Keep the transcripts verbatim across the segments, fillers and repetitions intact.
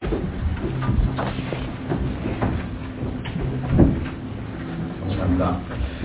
감사합니다.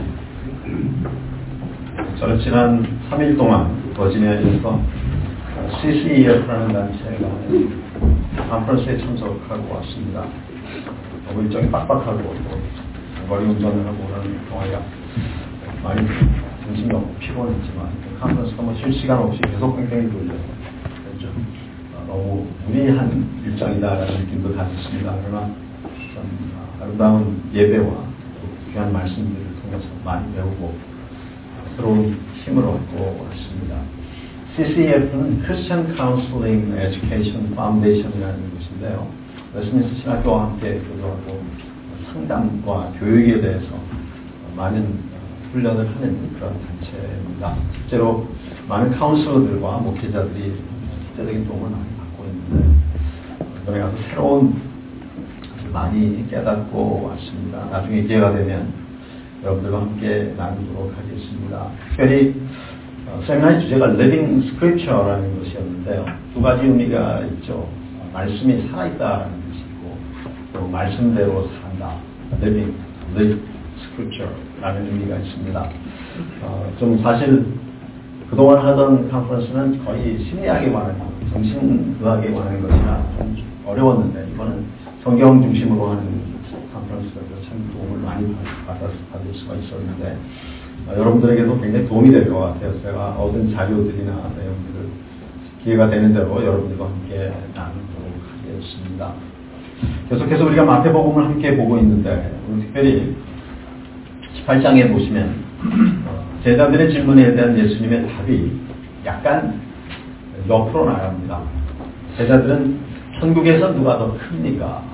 저는 지난 삼 일 동안 버지니아에서 씨씨이에프라는 단체가 컨퍼런스에 참석하고 왔습니다. 너무 일정이 빡빡하고 또 거리 운전을 하고 오는 동안이라 많이 정신이 없고 피곤했지만 컨퍼런스가 뭐 쉴 시간 없이 계속 뺑뺑이 돌려서 좀 너무 무리한 일정이다라는 느낌도 가졌습니다. 그러나 참 아름다운 예배와 귀한 말씀들을 통해서 많이 배우고 새로운 힘을 얻고 왔습니다. 씨씨이에프는 Christian Counseling Education Foundation이라는 곳인데요. 웨스트민스터 신학교와 함께 교도하고 상담과 교육에 대해서 많은 훈련을 하는 그런 단체입니다. 실제로 많은 카운슬러들과 목회자들이 실제적인 도움을 많이 받고 있는데 이번에 가서 새로운 많이 깨닫고 왔습니다. 나중에 기회가 되면 여러분들과 함께 나누도록 하겠습니다. 특별히 어, 세미나의 주제가 Living Scripture라는 것이었는데요. 두 가지 의미가 있죠. 말씀이 살아있다라는 것이 있고 또 말씀대로 산다. Living, Live Scripture라는 의미가 있습니다. 어, 좀 사실 그동안 하던 컨퍼런스는 거의 심리학에 관한 것, 정신의학에 관한 것이라 좀 어려웠는데 이거는 성경 중심으로 하는 컨퍼런스라서 참 도움을 많이 받았, 받을 수가 있었는데 어, 여러분들에게도 굉장히 도움이 될 것 같아요. 제가 얻은 자료들이나 내용들을 기회가 되는 대로 여러분들과 함께 나누도록 하겠습니다. 계속해서 우리가 마태복음을 함께 보고 있는데 오늘 특별히 십팔 장에 보시면 어, 제자들의 질문에 대한 예수님의 답이 약간 옆으로 나갑니다. 제자들은 천국에서 누가 더 큽니까?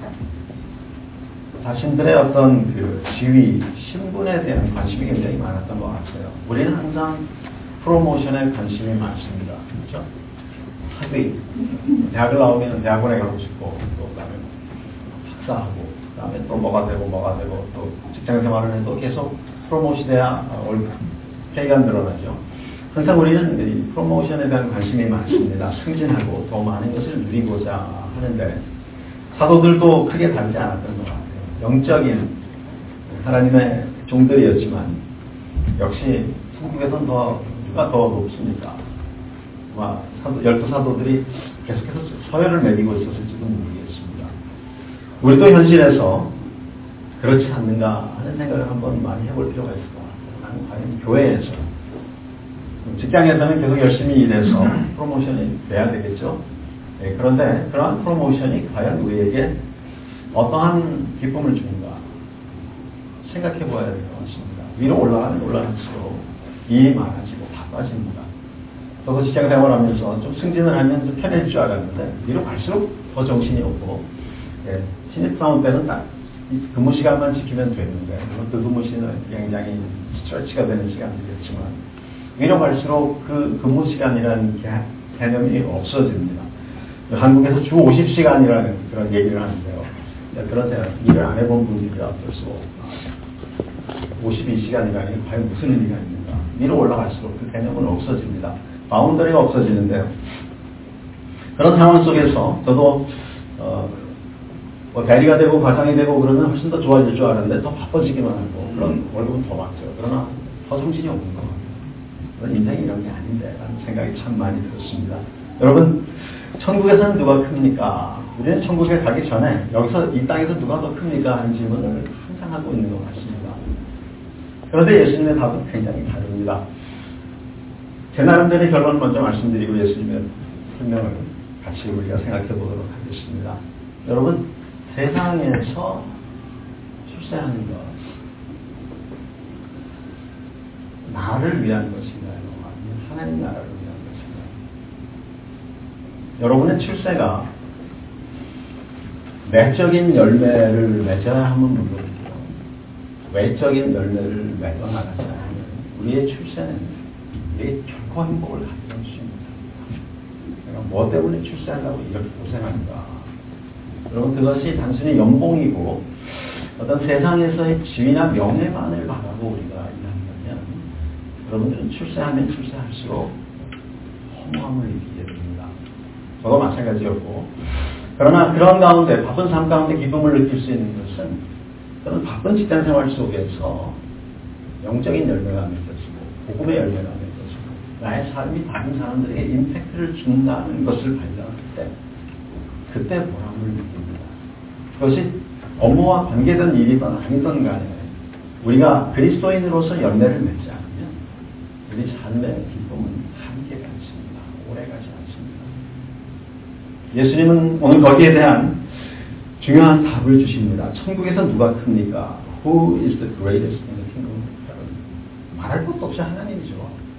자신들의 어떤 그 지위, 신분에 대한 관심이 굉장히 많았던 것 같아요. 우리는 항상 프로모션에 관심이 많습니다. 그렇죠? 학위, 대학을 나오면 대학원에 가고 싶고, 또 그다음에 박사하고, 그다음에 또 뭐가 되고 뭐가 되고, 또 직장 생활을 해도 계속 프로모션돼야 올 페이가 늘어나죠. 항상 우리는 이 프로모션에 대한 관심이 많습니다. 승진하고 더 많은 것을 누리고자 하는데 사도들도 크게 다르지 않았던 것 같아요. 영적인 하나님의 종들이었지만 역시 천국에서는 더 누가 더 높습니까? 아마 사도, 열두 사도들이 계속해서 서열을 매기고 있었을지도 모르겠습니다. 우리도 현실에서 그렇지 않는가 하는 생각을 한번 많이 해볼 필요가 있을 것 같아요. 나는 과연 교회에서 직장에서는 계속 열심히 일해서 프로모션이 돼야 되겠죠. 네, 그런데 그러한 프로모션이 과연 우리에게 어떠한 기쁨을 주는가 생각해 보아야 될 것 같습니다. 위로 올라가면 올라갈수록 일이 많아지고 바빠집니다. 저도 직장 생활하면서 좀 승진을 하면 좀 편해질 줄 알았는데 위로 갈수록 더 정신이 없고 예, 신입사원 때는 딱 근무 시간만 지키면 되는데 그 근무 시간은 굉장히 스트레치가 되는 시간이겠지만 위로 갈수록 그 근무 시간이라는 개념이 없어집니다. 한국에서 주 오십 시간이라는 그런 얘기를 하는데요. 그런 일을 안 해본 분들이라 어쩔 수 없고 오십이 시간이라니 과연 무슨 의미가 있는가. 위로 올라갈수록 그 개념은 없어집니다. 바운더리가 없어지는데요. 그런 상황 속에서 저도 어, 뭐 대리가 되고 과장이 되고 그러면 훨씬 더 좋아질 줄 알았는데 더 바빠지기만 하고 그런 월급은 더 받죠. 그러나 더 정신이 없는 것 같아요. 그런 인생이 이런 게 아닌데 라는 생각이 참 많이 들었습니다. 여러분 천국에서는 누가 큽니까? 우리는 천국에 가기 전에 여기서 이 땅에서 누가 더 큽니까? 하는 질문을 항상 하고 있는 것 같습니다. 그런데 예수님의 답은 굉장히 다릅니다. 제 나름대로의 결론을 먼저 말씀드리고 예수님의 설명을 같이 우리가 생각해 보도록 하겠습니다. 여러분 세상에서 출세하는 것 나를 위한 것인가요? 아니면 하나님 나라를 위한 것인가요? 여러분의 출세가 내적인 열매를 맺어야 하면 물론이고 외적인 열매를 맺어 나가지 않으면 우리의 출세는 우리의 결코 행복을 가져올 수 있는 것입니다. 내가 뭐 때문에 출세하려고 이렇게 고생하는가? 여러분 그것이 단순히 연봉이고 어떤 세상에서의 지위나 명예만을 바라고 우리가 일한다면 여러분들은 출세하면 출세할수록 허무함을 느끼게 됩니다. 저도 마찬가지였고 그러나 그런 가운데, 바쁜 삶 가운데 기쁨을 느낄 수 있는 것은 그런 바쁜 직장 생활 속에서 영적인 열매가 맺어지고 복음의 열매가 맺어지고 나의 삶이 다른 사람들에게 임팩트를 준다는 것을 발견할 때 그때 보람을 느낍니다. 그것이 업무와 관계된 일이든 아니든 간에 우리가 그리스도인으로서 열매를 맺지 않으면 우리 삶의 기쁨은 한계가 있습니다. 오래가지 않습니다. 예수님은 오늘 거기에 대한 중요한 답을 주십니다. 천국에서 누가 큽니까? Who is the greatest in the kingdom of heaven? 말할 것도 없이 하나님이죠.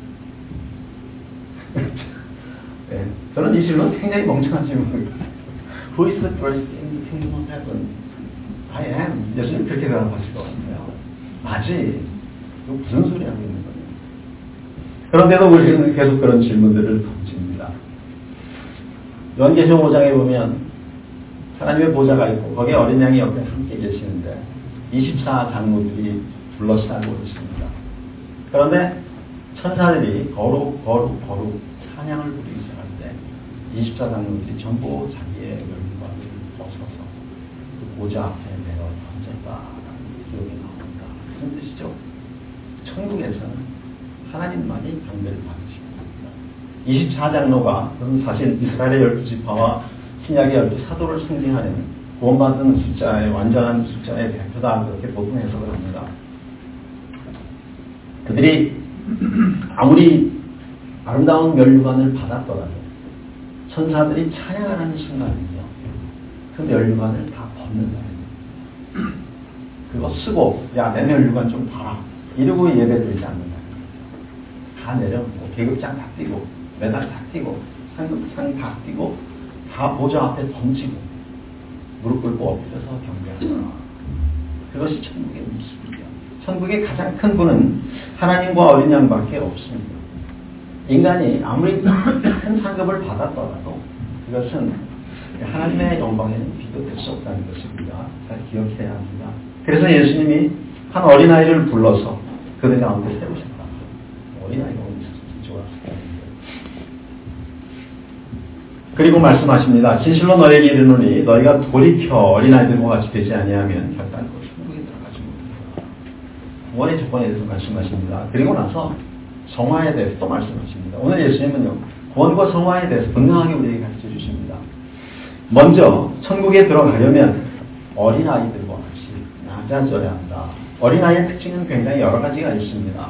네, 저는 이 질문 굉장히 멍청한 질문입니다. Who is the greatest in the kingdom of heaven? I am. 예수님 그렇게 대답하실 것 같아요. 맞지? 이거 무슨 소리 하고 있는 거예요? 그런데도 우리는 계속 그런 질문들을 던집니다. 요한계시록 오 장에 보면 하나님의 보좌가 있고 거기에 어린 양이 옆에 함께 계시는데 이십사 장로들이 둘러싸고 있습니다. 그런데 천사들이 거룩 거룩 거룩 찬양을 부르기 시작할 때 이십사 장로들이 전부 자기의 면관을 벗어서 그 보좌 앞에 내어 던졌다라는 기록이 나옵니다. 무슨 뜻이죠? 천국에서는 하나님만이 경배를 받으십니다. 이십사 장로가 사실 이스라엘의 열두 지파와 신약의 열두 사도를 상징하는 구원받은 숫자의 완전한 숫자의 대표다 그렇게 보통 해석을 합니다. 그들이 아무리 아름다운 면류관을 받았더라도 천사들이 찬양하는 순간은요 그 면류관을 다 벗는다. 그거 쓰고 야 내 면류관 좀 봐라 이러고 예배드리지 않는다. 다 내려놓고 계급장 다 띄고 메달 다 띄고 상급상 다 띄고 다 보좌 앞에 던지고 무릎 꿇고 엎드려서 경배하더라. 그것이 천국의 모습이에요. 천국의 가장 큰 분은 하나님과 어린 양밖에 없습니다. 인간이 아무리 큰 상급을 받았더라도 그것은 하나님의 영광에는 비교될 수 없다는 것입니다. 잘 기억해야 합니다. 그래서 예수님이 한 어린아이를 불러서 그들 가운데 세우셨다. 어린아이가 어디 있었을지 좋았을 텐데. 그리고 말씀하십니다. 진실로 너에게 이르노니 너희가 돌이켜 어린아이들과 같이 되지 아니하면 결단코 천국에 들어가지 못한다. 구원의 조건에 대해서 말씀하십니다. 그리고 나서 성화에 대해서 또 말씀하십니다. 오늘 예수님은요. 구원과 성화에 대해서 분명하게 우리에게 가르쳐 주십니다. 먼저 천국에 들어가려면 어린아이들과 같이 낮아져야 한다. 어린아이의 특징은 굉장히 여러 가지가 있습니다.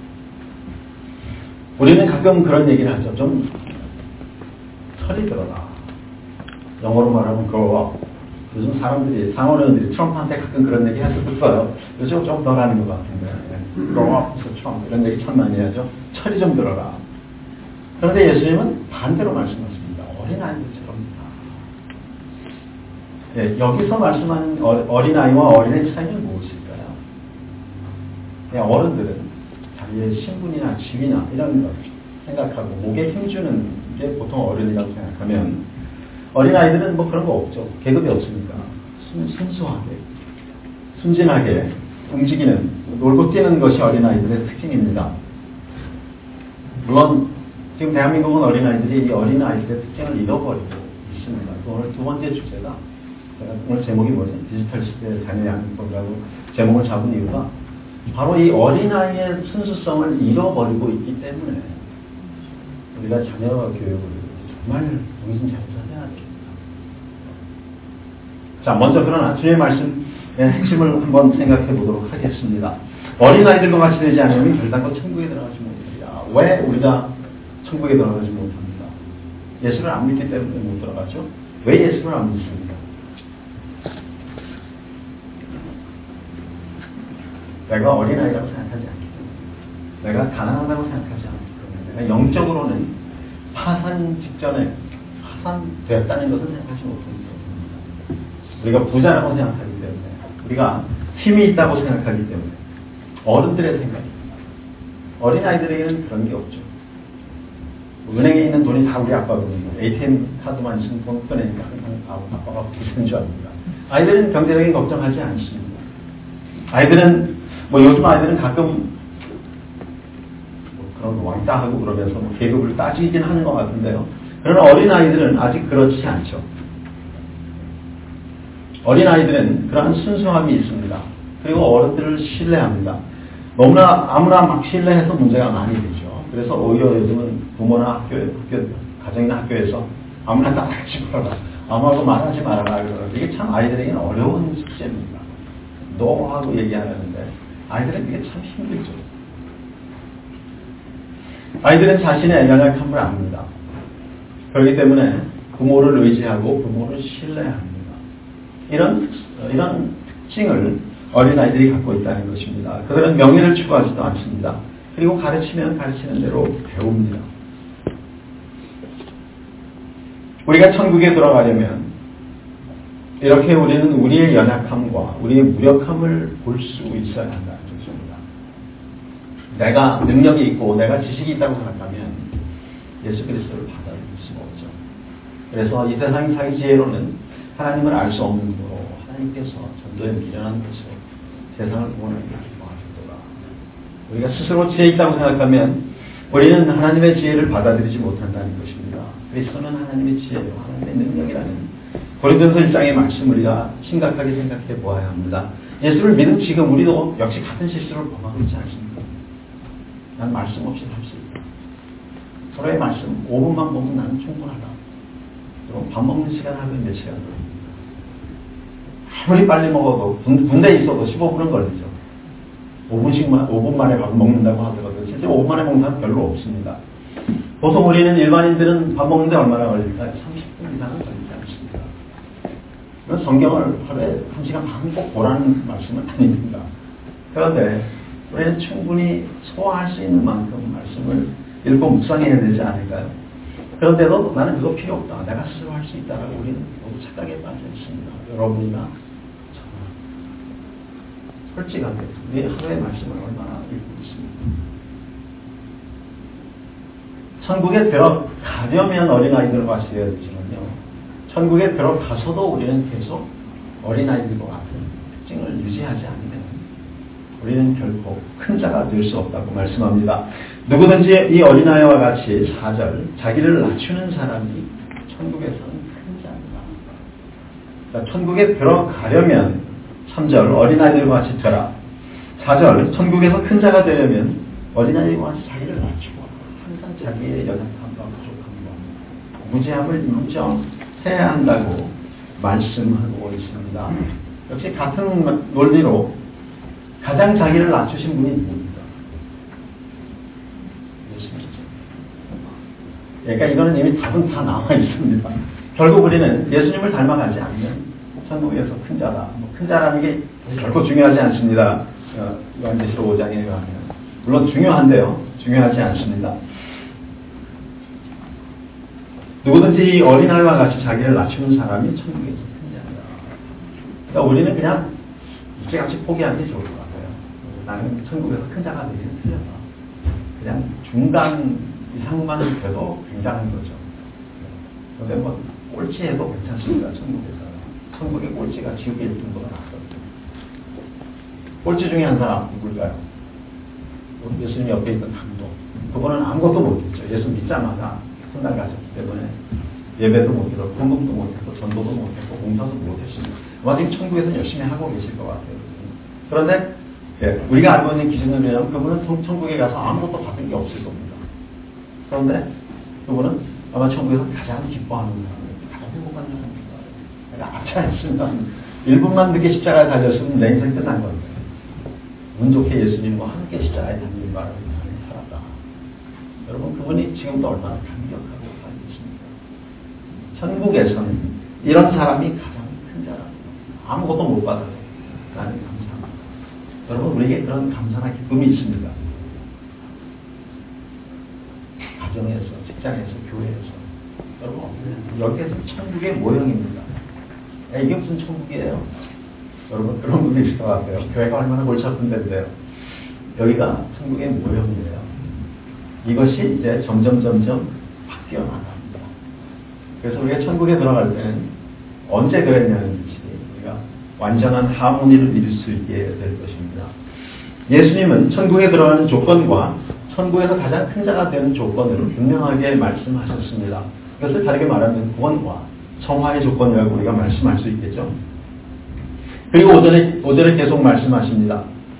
우리는 가끔 그런 얘기를 하죠. 좀 철이 들어라. 영어로 말하면 grow up. 요즘 사람들이, 상원의원들이 트럼프한테 가끔 그런 얘기 했었어요. 요즘 좀 덜 하는 것 같은데. grow up, 트럼프. 이런 얘기 참 많이 하죠. 철이 좀 들어라. 그런데 예수님은 반대로 말씀하십니다. 어린아이들처럼이다. 예, 여기서 말씀하는 어린아이와 어린의 차이는 무엇일까요? 그냥 어른들은 자기의 신분이나 직위나 이런 걸 생각하고 목에 힘주는 게 보통 어른이라고 생각하면 어린아이들은 뭐 그런 거 없죠. 계급이 없으니까 순, 순수하게 순진하게 움직이는 놀고 뛰는 것이 어린아이들의 특징입니다. 물론 지금 대한민국은 어린아이들이 이 어린아이들의 특징을 잃어버리고 있습니다. 오늘 두 번째 주제가 제가 오늘 제목이 뭐죠? 디지털 시대의 자녀 양육법이라고 제목을 잡은 이유가 바로 이 어린아이의 순수성을 잃어버리고 있기 때문에 우리가 자녀 교육을 정말 정신 차려서 해야 됩니다. 자, 먼저 그러나 주님의 말씀의 핵심을 한번 생각해 보도록 하겠습니다. 어린아이들과 같이 되지 않으면 결단코 천국에 들어가지 못합니다. 왜 우리가 천국에 들어가지 못합니다? 예수를 안 믿기 때문에 못 들어가죠? 왜 예수를 안 믿습니까? 내가 어린아이라고 생각하지 않기 때문에, 내가 가난하다고 생각하지 않기 때문에, 내가 영적으로는 파산 직전에 파산되었다는 것을 생각하지 못하기 때문입니다. 우리가 부자라고 생각하기 때문에, 우리가 힘이 있다고 생각하기 때문에, 어른들의 생각입니다. 어린아이들에게는 그런 게 없죠. 은행에 있는 돈이 다 우리 아빠 돈이고, 에이티엠 카드만 있으면 돈 꺼내니까 항상 아빠가 부자인 줄 압니다. 아이들은 경제적인 걱정하지 않습니다. 아이들은 뭐 요즘 아이들은 가끔 뭐 그런 왕따하고 그러면서 뭐 계급을 따지긴 하는 것 같은데요. 그러나 어린 아이들은 아직 그렇지 않죠. 어린아이들은 그러한 순수함이 있습니다. 그리고 어른들을 신뢰합니다. 너무나 아무나 막 신뢰해서 문제가 많이 되죠. 그래서 오히려 요즘은 부모나 학교, 학교 가정이나 학교에서 아무나 따라하지 말아라. 아무하고 말하지 말아라. 이게 참 아이들에게는 어려운 숙제입니다. 너 하고 얘기하는데 아이들은 이게 참 힘들죠. 아이들은 자신의 연약함을 압니다. 그렇기 때문에 부모를 의지하고 부모를 신뢰합니다. 이런, 이런 특징을 어린아이들이 갖고 있다는 것입니다. 그들은 명예를 추구하지도 않습니다. 그리고 가르치면 가르치는 대로 배웁니다. 우리가 천국에 들어가려면 이렇게 우리는 우리의 연약함과 우리의 무력함을 볼 수 있어야 한다는 것입니다. 내가 능력이 있고 내가 지식이 있다고 생각하면 예수 그리스도를 받아들일 수가 없죠. 그래서 이 세상 자기 지혜로는 하나님을 알 수 없는 으로 하나님께서 전도에 미련한 것으로 세상을 구원하기 도와주더라. 우리가 스스로 지혜 있다고 생각하면 우리는 하나님의 지혜를 받아들이지 못한다는 것입니다. 그리스도는 하나님의 지혜로 하나님의 능력이라는 고린도전서 일 장의 말씀을 우리가 심각하게 생각해 보아야 합니다. 예수를 믿은 지금 우리도 역시 같은 실수를 범하고 있지 않습니까? 난 말씀 없이 할 수 있다. 서로의 말씀 오 분만 보면 나는 충분하다. 그럼 밥 먹는 시간 하면 몇 시간 걸립니다. 아무리 빨리 먹어도 군대에 있어도 십오 분은 걸리죠. 오 분씩만, 오 분 만에 밥 먹는다고 하더라도 실제 오 분 만에 먹는 사람 별로 없습니다. 보통 우리는 일반인들은 밥 먹는데 얼마나 걸릴까요? 삼십 분 이상은 걸리지 않습니다. 그래서 성경을 하루에 한 시간 반 꼭 보라는 말씀은 아닙니다. 그런데 우리는 충분히 소화할 수 있는 만큼 말씀을 읽고 묵상해야 되지 않을까요? 그런데도 나는 그거 필요 없다. 내가 스스로 할 수 있다라고 우리는 모두 착각에 빠져 있습니다. 여러분이나 저나 솔직하게 우리 하루의 말씀을 얼마나 읽고 있습니까? 천국에 들어가려면 어린아이들과 같이 되어 있지만요. 천국에 들어가서도 우리는 계속 어린아이들과 같은 특징을 유지하지 않으면 우리는 결코 큰 자가 될 수 없다고 말씀합니다. 누구든지 이 어린아이와 같이 사 절 자기를 낮추는 사람이 천국에서는 큰 자입니다. 그러니까 천국에 들어가려면 삼 절 어린아이들과 같이 되라. 사 절 천국에서 큰 자가 되려면 어린아이와 같이 자기를 낮추고 항상 자기의 연약함과 부족함과 무지함을 인정해야 한다고 말씀하고 있습니다. 역시 같은 논리로 가장 자기를 낮추신 분이 누굽니까? 예수님이죠. 그러니까 이거는 이미 답은 다 나와 있습니다. 결국 우리는 예수님을 닮아가지 않으면 천국에서 큰 자다. 뭐 큰 자라는 게 결코 중요하지 않습니다. 어, 요한계시록 오 장에 의하면. 물론 중요한데요. 중요하지 않습니다. 누구든지 이 어린아이와 같이 자기를 낮추는 사람이 천국에서 큰 자다. 그러니까 우리는 그냥 일찌감치 포기하는 게 좋을 것 같아요. 나는 천국에서 큰 자가 되기는 틀렸다. 그냥 중간 이상만 돼도 굉장한 거죠. 그런데 뭐 꼴찌해도 괜찮습니다. 천국에서. 천국의 꼴찌가 지옥에 있는 거가 낫거든요. 꼴찌 중에 한 사람 누굴까요? 우리 예수님 옆에 있던 감독. 그거는 아무것도 못했죠. 예수 믿자마자 훗날 가셨기 때문에 예배도 못했고 공급도 못했고 전도도 못했고 공사도 못했습니다. 아마 지금 천국에서는 열심히 하고 계실 것 같아요. 그런데 예, 우리가 알고 있는 기준을 의하면 그분은 천국에 가서 아무것도 받은 게 없을 겁니다. 그런데 그분은 아마 천국에서 가장 기뻐하는 사람이에요. 가장 행복한 사람입니다. 그러니까 앞에 있으면 일 분만 늦게 십자가에 달렸으면 내 인생 끝난 겁니다. 운 좋게 예수님과 함께 십자가에 달린 바람에 살았다. 여러분 그분이 지금도 얼마나 감격하고 살고 있습니까? 천국에서는 이런 사람이 가장 큰 자랍니다. 아무것도 못 받아요. 나는 감사합니다. 여러분 우리에게 그런 감사나 기쁨이 있습니다. 가정에서, 직장에서, 교회에서. 여러분 여기에서 천국의 모형입니다. 야, 이게 무슨 천국이에요? 여러분 그런 분도 있을 것 같아요. 교회가 얼마나 골치 아픈 데인데요. 여기가 천국의 모형이에요. 이것이 이제 점점 점점 바뀌어 나갑니다. 그래서 우리가 천국에 들어갈 때는 언제 그랬냐는 것이 우리가 완전한 하모니를 이룰 수 있게 될 것입니다. 예수님은 천국에 들어가는 조건과 천국에서 가장 큰 자가 되는 조건으로 분명하게 말씀하셨습니다. 이것을 다르게 말하면 구원과 성화의 조건이라고 우리가 말씀할 수 있겠죠. 그리고 오절에, 오절에 계속 말씀하십니다.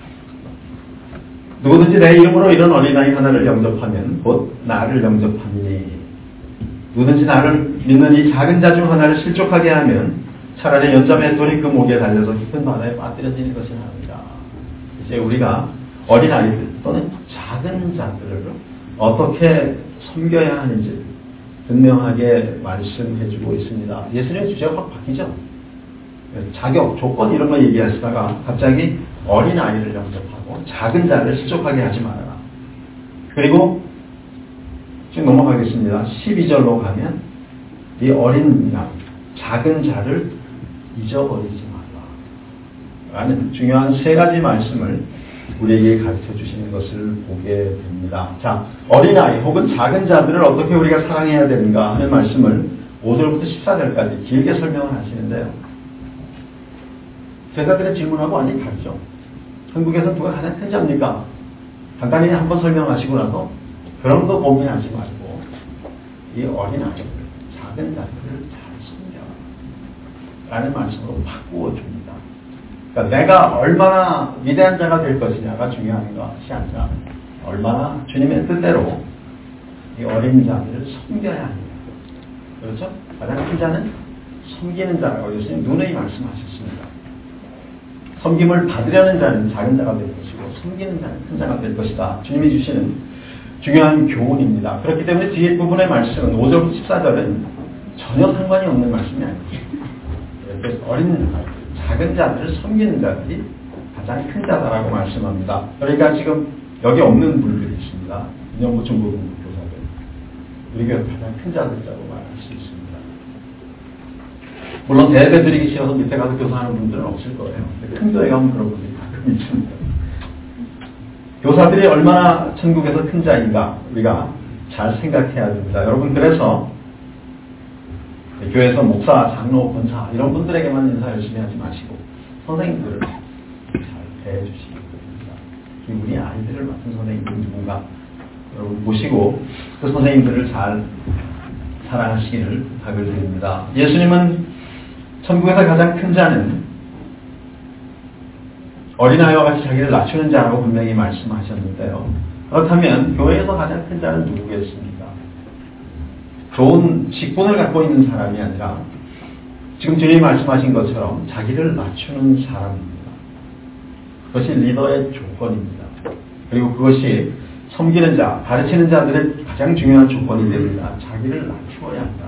누구든지 내 이름으로 이런 어린아이 하나를 영접하면 곧 나를 영접하니 누구든지 나를 믿는 이 작은 자 중 하나를 실족하게 하면 차라리 연자의 돌이 그 목에 달려서 깊은 바다에 빠뜨려지는 것이 나으리라. 이제 우리가 어린아이들 또는 작은 자들을 어떻게 섬겨야 하는지 분명하게 말씀해주고 있습니다. 예수님의 주제가 확 바뀌죠. 자격, 조건 이런 거 얘기하시다가 갑자기 어린아이를 영접하고 작은 자를 실족하게 하지 말아라. 그리고 지금 넘어가겠습니다. 십이 절로 가면 이 어린 양, 작은 자를 잊어버리지 말라 라는 중요한 세 가지 말씀을 우리에게 가르쳐 주시는 것을 보게 됩니다. 자, 어린아이 혹은 작은 자들을 어떻게 우리가 사랑해야 되는가 하는 말씀을 오 절부터 십사 절까지 길게 설명을 하시는데요. 제가 그런 질문하고 완전히 다르죠. 한국에서 누가 가장 큰 자입니까? 간단히 한번 설명하시고 나서 그런 거 고민하지 말고 이 어린아이들, 작은 자들을 잘 섬겨 라는 말씀으로 바꾸어 줍니다. 그러니까 내가 얼마나 위대한 자가 될 것이냐가 중요한 것이 아니라 얼마나 주님의 뜻대로 이 어린 자들을 섬겨야 합니다. 그렇죠? 가장 큰 자는 섬기는 자라고 예수님 누누이 말씀하셨습니다. 섬김을 받으려는 자는 작은 자가 될 것이고 섬기는 자는 큰 자가 될 것이다. 주님이 주시는 중요한 교훈입니다. 그렇기 때문에 뒤에 부분의 말씀은 오 절부터 십사 절은 전혀 상관이 없는 말씀이 아닙니다. 그래서 어린 자, 작은 자들을 섬기는 자들이 가장 큰 자다라고 말씀합니다. 그러니까 지금 여기 없는 분들이 있습니다. 인형보충 부분 교사들. 우리 교회 가장 큰 자들이라고 말할 수 있습니다. 물론 대대 드리기 싫어서 밑에 가서 교사하는 분들은 없을 거예요. 큰 교회 가면 그런 분들이 가끔 있습니다. 교사들이 얼마나 천국에서 큰 자인가 우리가 잘 생각해야 됩니다. 여러분 그래서 교회에서 목사, 장로, 권사 이런 분들에게만 인사 열심히 하지 마시고 선생님들을 잘 대해주시기 바랍니다. 우리 아이들을 맡은 선생님들은 누군가 여러분 보시고 그 선생님들을 잘 사랑하시기를 부탁을 드립니다. 예수님은 천국에서 가장 큰 자는 어린아이와 같이 자기를 낮추는 자라고 분명히 말씀하셨는데요. 그렇다면 교회에서 가장 큰 자는 누구겠습니까? 좋은 직분을 갖고 있는 사람이 아니라 지금 주님이 말씀하신 것처럼 자기를 낮추는 사람입니다. 그것이 리더의 조건입니다. 그리고 그것이 섬기는 자, 가르치는 자들의 가장 중요한 조건이 됩니다. 자기를 낮추어야 한다.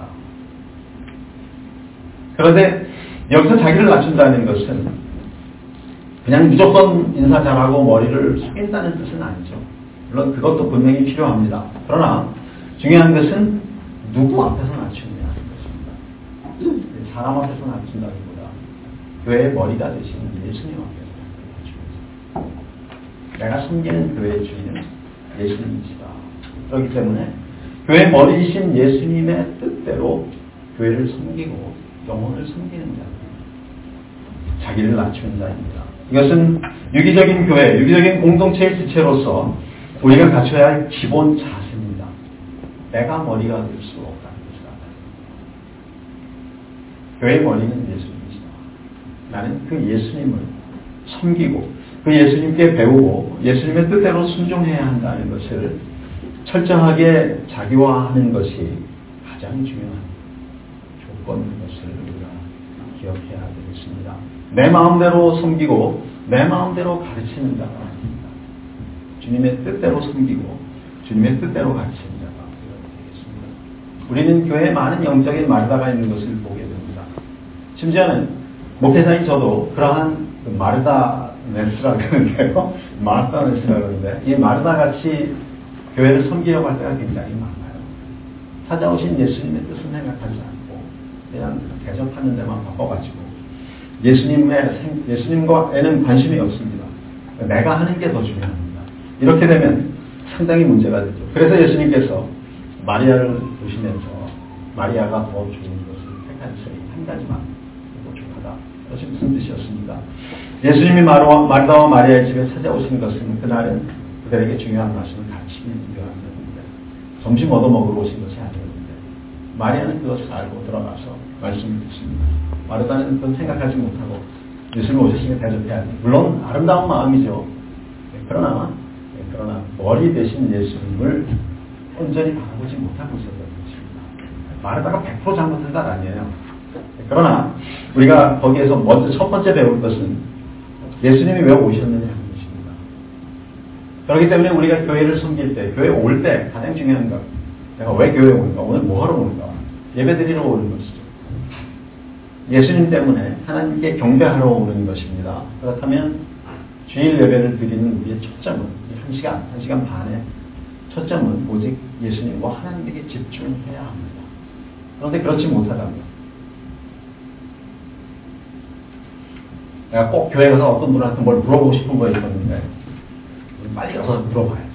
그런데 여기서 자기를 낮춘다는 것은 그냥 무조건 인사 잘하고 머리를 숙인다는 뜻은 아니죠. 물론 그것도 분명히 필요합니다. 그러나 중요한 것은 누구 앞에서 낮추느냐는 것입니다. 사람 앞에서 낮춘다기보다 교회의 머리가 되시는 예수님 앞에서 낮추면서 내가 섬기는 교회의 주인은 예수님이시다. 그렇기 때문에 교회 머리이신 예수님의 뜻대로 교회를 섬기고 영혼을 섬기는 자입니다. 자기를 낮추는 자입니다. 이것은 유기적인 교회, 유기적인 공동체의 지체로서 우리가 갖춰야 할 기본 자세입니다. 내가 머리가 될 수 없다는 것이다. 교회의 머리는 예수님이시다. 나는 그 예수님을 섬기고 그 예수님께 배우고 예수님의 뜻대로 순종해야 한다는 것을 철저하게 자기화하는 것이 가장 중요한 조건인 것을 우리가 기억해야 되겠습니다. 내 마음대로 섬기고 내 마음대로 가르치는 자가 아닙니다. 주님의 뜻대로 섬기고 주님의 뜻대로 가르치는 자가 되겠습니다. 우리는 교회에 많은 영적인 마르다가 있는 것을 보게 됩니다. 심지어는 목회자인 저도 그러한 그 마르다 네스라고 그러는데요. 마르다 네스라고 그러는데 이 마르다 같이 교회를 섬기려고 할 때가 굉장히 많아요. 찾아오신 예수님의 뜻은 생각하지 않고 그냥 대접하는 데만 바빠가지고 예수님의, 예수님과에는 관심이 없습니다. 내가 하는 게 더 중요합니다. 이렇게 되면 상당히 문제가 되죠. 그래서 예수님께서 마리아를 보시면서 마리아가 더 좋은 것을 택하시니 한 가지만 부족하다. 그것이 무슨 뜻이었습니까? 예수님이 마르다와 마리아의 집에 찾아오신 것은 그날은 그들에게 중요한 말씀을 가르치기 위한 것인데 점심 얻어먹으러 오신 것이 아니었는데 마리아는 그것을 알고 들어가서 말씀을 듣습니다. 마르다는 그건 생각하지 못하고 예수님 오셨으니까 대접해야지. 물론 아름다운 마음이죠. 그러나 그러나 머리 대신 예수님을 온전히 바라보지 못하고 있었던 것입니다. 말하다가 백 퍼센트 잘못한 건 아니에요. 그러나 우리가 거기에서 먼저 첫 번째 배울 것은 예수님이 왜 오셨느냐 하는 것입니다. 그렇기 때문에 우리가 교회를 섬길 때, 교회 올 때 가장 중요한 것, 내가 왜 교회에 오는가, 오늘 뭐하러 오는가, 예배드리러 오는 것이죠. 예수님 때문에 하나님께 경배하러 오는 것입니다. 그렇다면 주일 예배를 드리는 우리의 초점은 한 시간, 한 시간 반의 초점은 오직 예수님과 하나님에게 집중해야 합니다. 그런데 그렇지 못하다면 내가 꼭 교회 가서 어떤 분한테 뭘 물어보고 싶은 거 있었는데 빨리 가서 물어봐야지.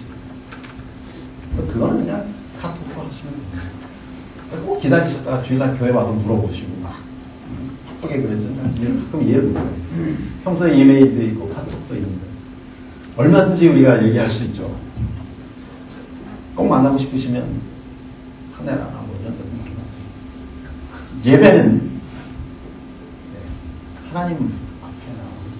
그거는 그냥 카톡으로 하시면 됩니다. 꼭 기다리셨다가 주일날 교회 와서 물어보시고 막 바쁘게 그랬잖아요. 가끔 이해를 못해요. 평소에 이메일도 있고 카톡도 있는데 얼마든지 우리가 얘기할 수 있죠. 꼭 만나고 싶으시면 카메라나 뭐 이런 데서 만나세요. 예배는 하나님 앞에 나오는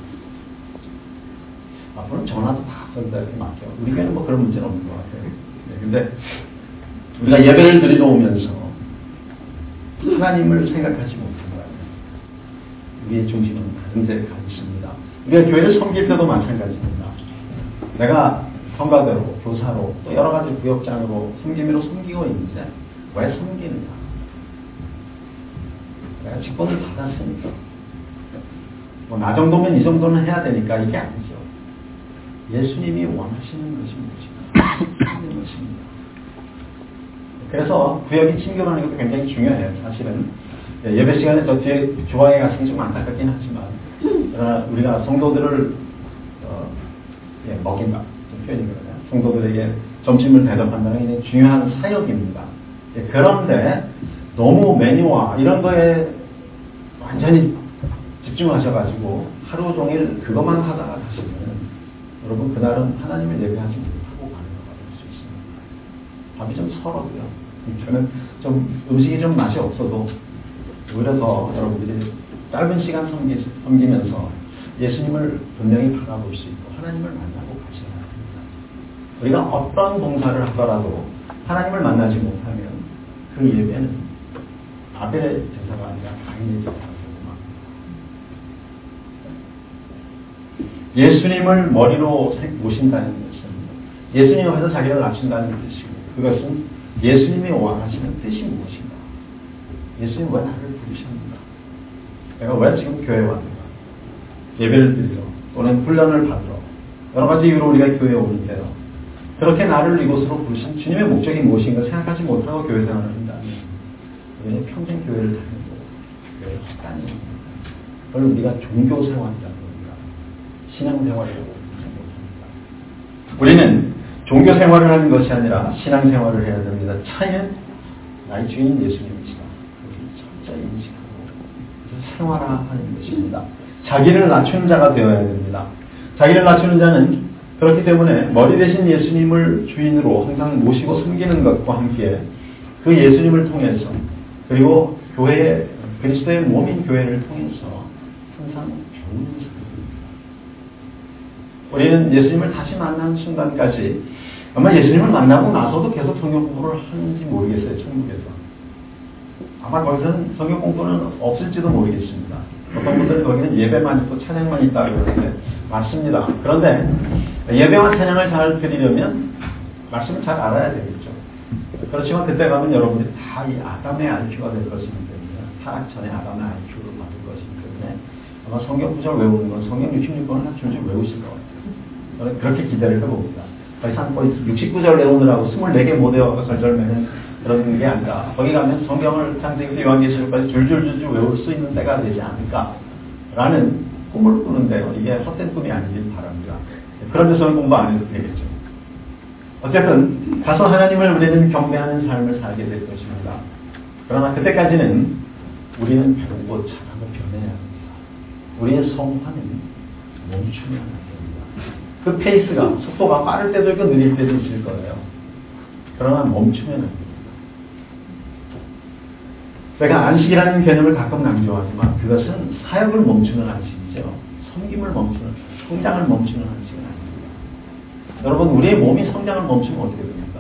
것입니다. 앞으로는 전화도 다 거기다 이렇게 맡겨. 우리 교회는 뭐 그런 문제는 없는 것 같아요. 네, 근데 우리가 예배를 드리러 오면서 하나님을 생각하지 못한 거예요. 우리의 중심은 다른 데에 가 있습니다. 우리가 교회를 섬길 때도 마찬가지입니다. 내가 성가대로, 교사로, 또 여러 가지 구역장으로 섬김으로 섬기고 있는데 왜 섬기느냐? 내가 직분을 받았으니까. 뭐 나 정도면 이 정도는 해야 되니까 이게 아니죠. 예수님이 원하시는 것이 무엇인가? 하는 것입니다. 그래서 구역이 친교라는 것도 굉장히 중요해요. 사실은 예배 시간에 저 뒤에 주방에 가시기 좀 안타깝긴 하지만 그러나 우리가 성도들을 어, 예, 먹인다. 표현이거든요. 성도들에게 점심을 대접한다는 게 굉장히 중요한 사역입니다. 예, 그런데 너무 메뉴와 이런 거에 완전히 집중하셔가지고 하루 종일 그것만 하다가 가시면 여러분 그날은 하나님을 예배하지 못하고 가는 거가 될 수 있습니다. 밥이 좀 서러고요. 저는 좀 음식이 좀 맛이 없어도 오히려 더 여러분들이 짧은 시간 섬기, 섬기면서 예수님을 분명히 바라볼 수 있고 하나님을 만나고 가셔야 합니다. 우리가 어떤 봉사를 하더라도 하나님을 만나지 못하면 그 예배는 아벨의 제사가 아니라 가인의 제사가 되고 맙니다. 예수님을 머리로 모신다는 것은 예수님 앞에서 자기를 낮춘다는 뜻이고 그것은 예수님이 원하시는 뜻이 무엇인가? 예수님 왜 나를 부르셨는가? 내가 왜 지금 교회에 왔는가? 예배를 드리러 또는 훈련을 받으러 여러 가지 이유로 우리가 교회에 오는데요. 그렇게 나를 이곳으로 부르신 주님의 목적이 무엇인가 생각하지 못하고 교회 생활을 한다면 우리는 평생 교회를 다니고 교회를 헛다니는 겁니다. 그걸 우리가 종교생활이라고 합니다. 신앙생활이라고 생각합니다. 우리는 종교생활을 하는 것이 아니라 신앙생활을 해야 됩니다. 차이는 나의 주인은 예수님이시다. 철저히 인식하고 생활화하는 것입니다. 자기를 낮추는 자가 되어야 됩니다. 자기를 낮추는 자는 그렇기 때문에 머리 대신 예수님을 주인으로 항상 모시고 섬기는 것과 함께 그 예수님을 통해서 그리고 교회 그리스도의 몸인 교회를 통해서 항상 배우는 사람입니다. 우리는 예수님을 다시 만나는 순간까지 아마 예수님을 만나고 나서도 계속 성경 공부를 하는지 모르겠어요. 천국에서. 아마 거기서는 성경 공부는 없을지도 모르겠습니다. 어떤 분들은 거기는 예배만 있고 찬양만 있다고 그러는데 맞습니다. 그런데 예배와 찬양을 잘 드리려면 말씀을 잘 알아야 되겠죠. 그렇지만 그때 가면 여러분들이 다 이 아담의 아이큐가 될 것이기 때문에 타락 전에 아담의 아이큐를 받을 것이기 때문에 아마 성경 구절 외우는 건 성경 육십육 권을 한 줄줄 외우실 것 같아요. 저는 그렇게 기대를 해봅니다. 더 이상 육십구 절 외우느라고 스물네 개 못 외워서 절절매는 그런 게 아니라 거기 가면 성경을 창세기부터 요한계시록까지 줄줄줄줄 외울 수 있는 때가 되지 않을까라는 꿈을 꾸는데요. 이게 헛된 꿈이 아니길 바랍니다. 그런 데서는 공부 안 해도 되겠죠. 어쨌든 가서 하나님을 우리는 경배하는 삶을 살게 될 것입니다. 그러나 그때까지는 우리는 배우고 잘하고 변해야 합니다. 우리의 성화는 멈추면 안 됩니다. 그 페이스가 속도가 빠를 때도 있고 느릴 때도 있을 거예요. 그러나 멈추면 안 됩니다. 제가 안식이라는 개념을 가끔 강조하지만 그것은 사역을 멈추는 안식이죠. 섬김을 멈추는, 성장을 멈추는 안식은 아닙니다. 여러분, 우리의 몸이 성장을 멈추면 어떻게 됩니까?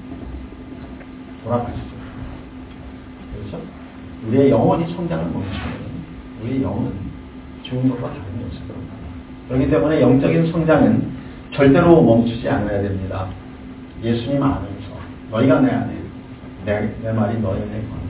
돌아가시죠. 그렇죠? 우리의 영혼이 성장을 멈추면 우리의 영혼은 죽은 것과 다름이 없을 겁니다. 그렇기 때문에 영적인 성장은 절대로 멈추지 않아야 됩니다. 예수님 안에서 너희가 내 안에, 내, 내 말이 너희 안에 거하네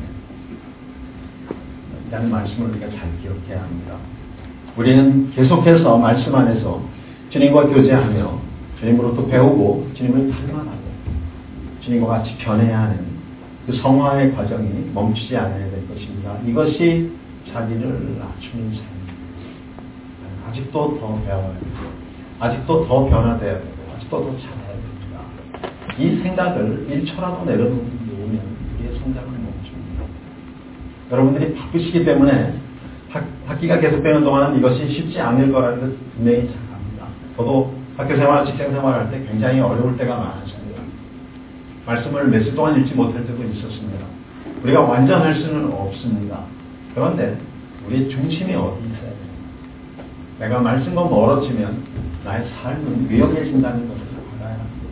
라는 말씀을 우리가 잘 기억해야 합니다. 우리는 계속해서 말씀 안에서 주님과 교제하며 주님으로부터 배우고 주님을 닮아가고 주님과 같이 변해야 하는 그 성화의 과정이 멈추지 않아야 될 것입니다. 이것이 자기를 낮추는 삶입니다. 아직도 더 배워야 되고 아직도 더 변화되어야 되고 아직도 더 잘해야 됩니다. 이 생각을 일 초라도 내려놓으면 우리의 성장을 멈춥니다. 여러분들이 바쁘시기 때문에 학, 학기가 계속되는 동안은 이것이 쉽지 않을 거라는 것 분명히 생각합니다. 저도 학교 생활, 직장 생활할 때 굉장히 어려울 때가 많았습니다. 말씀을 며칠 동안 읽지 못할 때도 있었습니다. 우리가 완전할 수는 없습니다. 그런데 우리의 중심이 어디 있어야 돼요? 내가 말씀과 멀어지면 나의 삶은 위험해진다는 것을 알아야 합니다.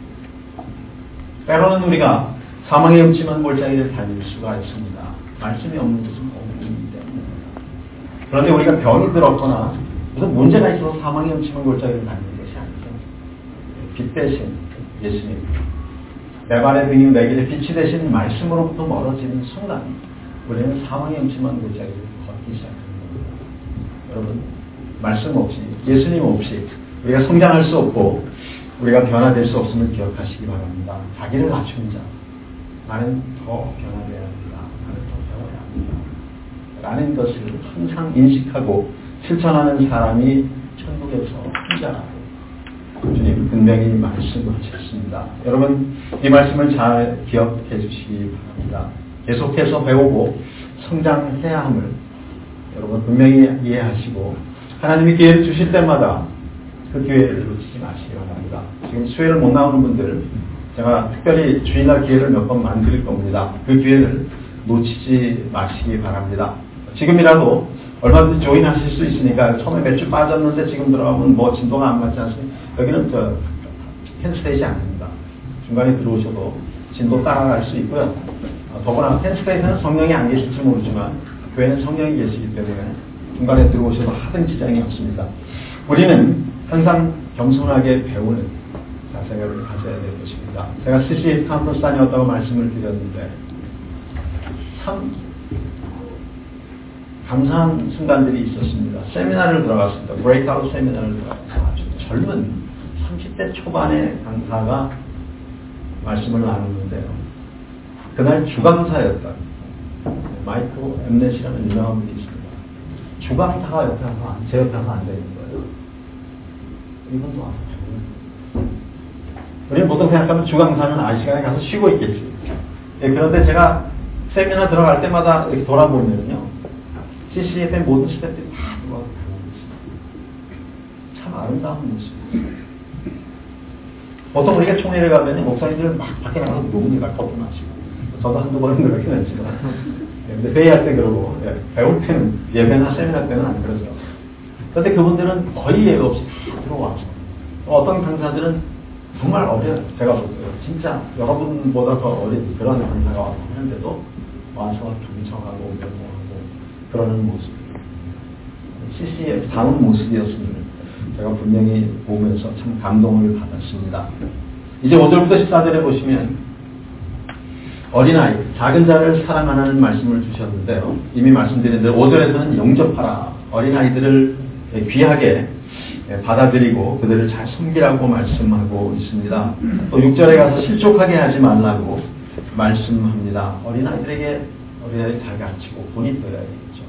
때로는 우리가 사망의 음침한 골짜기를 달릴 수가 있습니다. 말씀이 없는 것은 없기 때문입니다. 그런데 우리가 병이 들었거나 무슨 문제가 있어서 사망의 음침한 골짜기를 달리는 것이 아니죠. 빛 대신 예수님, 내 발의 등이 내 길에 빛이 되신 말씀으로부터 멀어지는 순간 우리는 사망의 음침한 골짜기를 걷기 시작하는 겁니다. 여러분, 말씀 없이, 예수님 없이 우리가 성장할 수 없고 우리가 변화될 수 없음을 기억하시기 바랍니다. 자기를 낮추는 자, 나는 더 변화되어야 합니다. 나는 더 배워야 합니다. 라는 것을 항상 인식하고 실천하는 사람이 천국에서 혼자라고 주님 분명히 말씀하셨습니다. 여러분, 이 말씀을 잘 기억해 주시기 바랍니다. 계속해서 배우고 성장해야 함을 여러분 분명히 이해하시고 하나님이 기회를 주실 때마다 그 기회를 놓치지 마시기 바랍니다. 지금 수요일 못 나오는 분들 제가 특별히 주일날 기회를 몇 번 만들 겁니다. 그 기회를 놓치지 마시기 바랍니다. 지금이라도 얼마든지 조인하실 수 있으니까 처음에 몇 주 빠졌는데 지금 들어가면 뭐 진도가 안 맞지 않습니까? 여기는 저 펜스테이시 아닙니다. 중간에 들어오셔도 진도 따라갈 수 있고요. 더구나 펜스테이시는 성령이 안 계실지 모르지만 교회는 성령이 계시기 때문에 중간에 들어오셔도 하등 지장이 없습니다. 우리는 항상 겸손하게 배우는 자세를 가져야 될 것입니다. 제가 씨씨 컨퍼런스 다녀왔다고 말씀을 드렸는데 참 감사한 순간들이 있었습니다. 세미나를 들어갔습니다. 브레이크아웃 세미나를 들어갔습니다. 아주 젊은 삼십 대 초반의 강사가 말씀을 나누는데요. 그날 주강사였던 마이크 엠넷이라는 유명한 분이 있습니다. 주강사가 옆에 와서, 제 옆에 와서 앉아있는 거예요. 이분도 와서 배우는 우리는 보통 생각하면 주강사는 아 시간에 가서 쉬고 있겠지. 예, 그런데 제가 세미나 들어갈 때마다 이렇게 돌아보면요. 씨씨에프의 모든 스태프들이 다 들어와서 배우고 있습니다. 참 아름다운 모습이에요. 보통 우리가 총회를 가면 목사님들은 막 밖에 나가서 노니까 커피 마시고 저도 한두 번은 그렇긴 했지만 근데 회의할 때 그러고 예, 배울 때는 예배나 세미나 때는 안 그러죠. 그런데 그분들은 거의 예외 없이 다 들어와서 어떤 강사들은 정말 어려요. 제가 봤어요. 진짜 여러분보다 더 어린 그런 강사가 와서 하는데도 와서 경청하고 면모하고 그러는 모습, 씨씨의 다운 모습이었음을 제가 분명히 보면서 참 감동을 받았습니다. 이제 오 절부터 십사 절에 보시면 어린아이, 작은 자를 사랑하라는 말씀을 주셨는데요. 이미 말씀드린 대로 오 절에서는 영접하라, 어린아이들을 귀하게 받아들이고 그들을 잘 섬기라고 말씀하고 있습니다. 또 육 절에 가서 실족하게 하지 말라고 말씀합니다. 어린아이들에게 어린아이를 잘 가르치고 본이 되어야 되겠죠.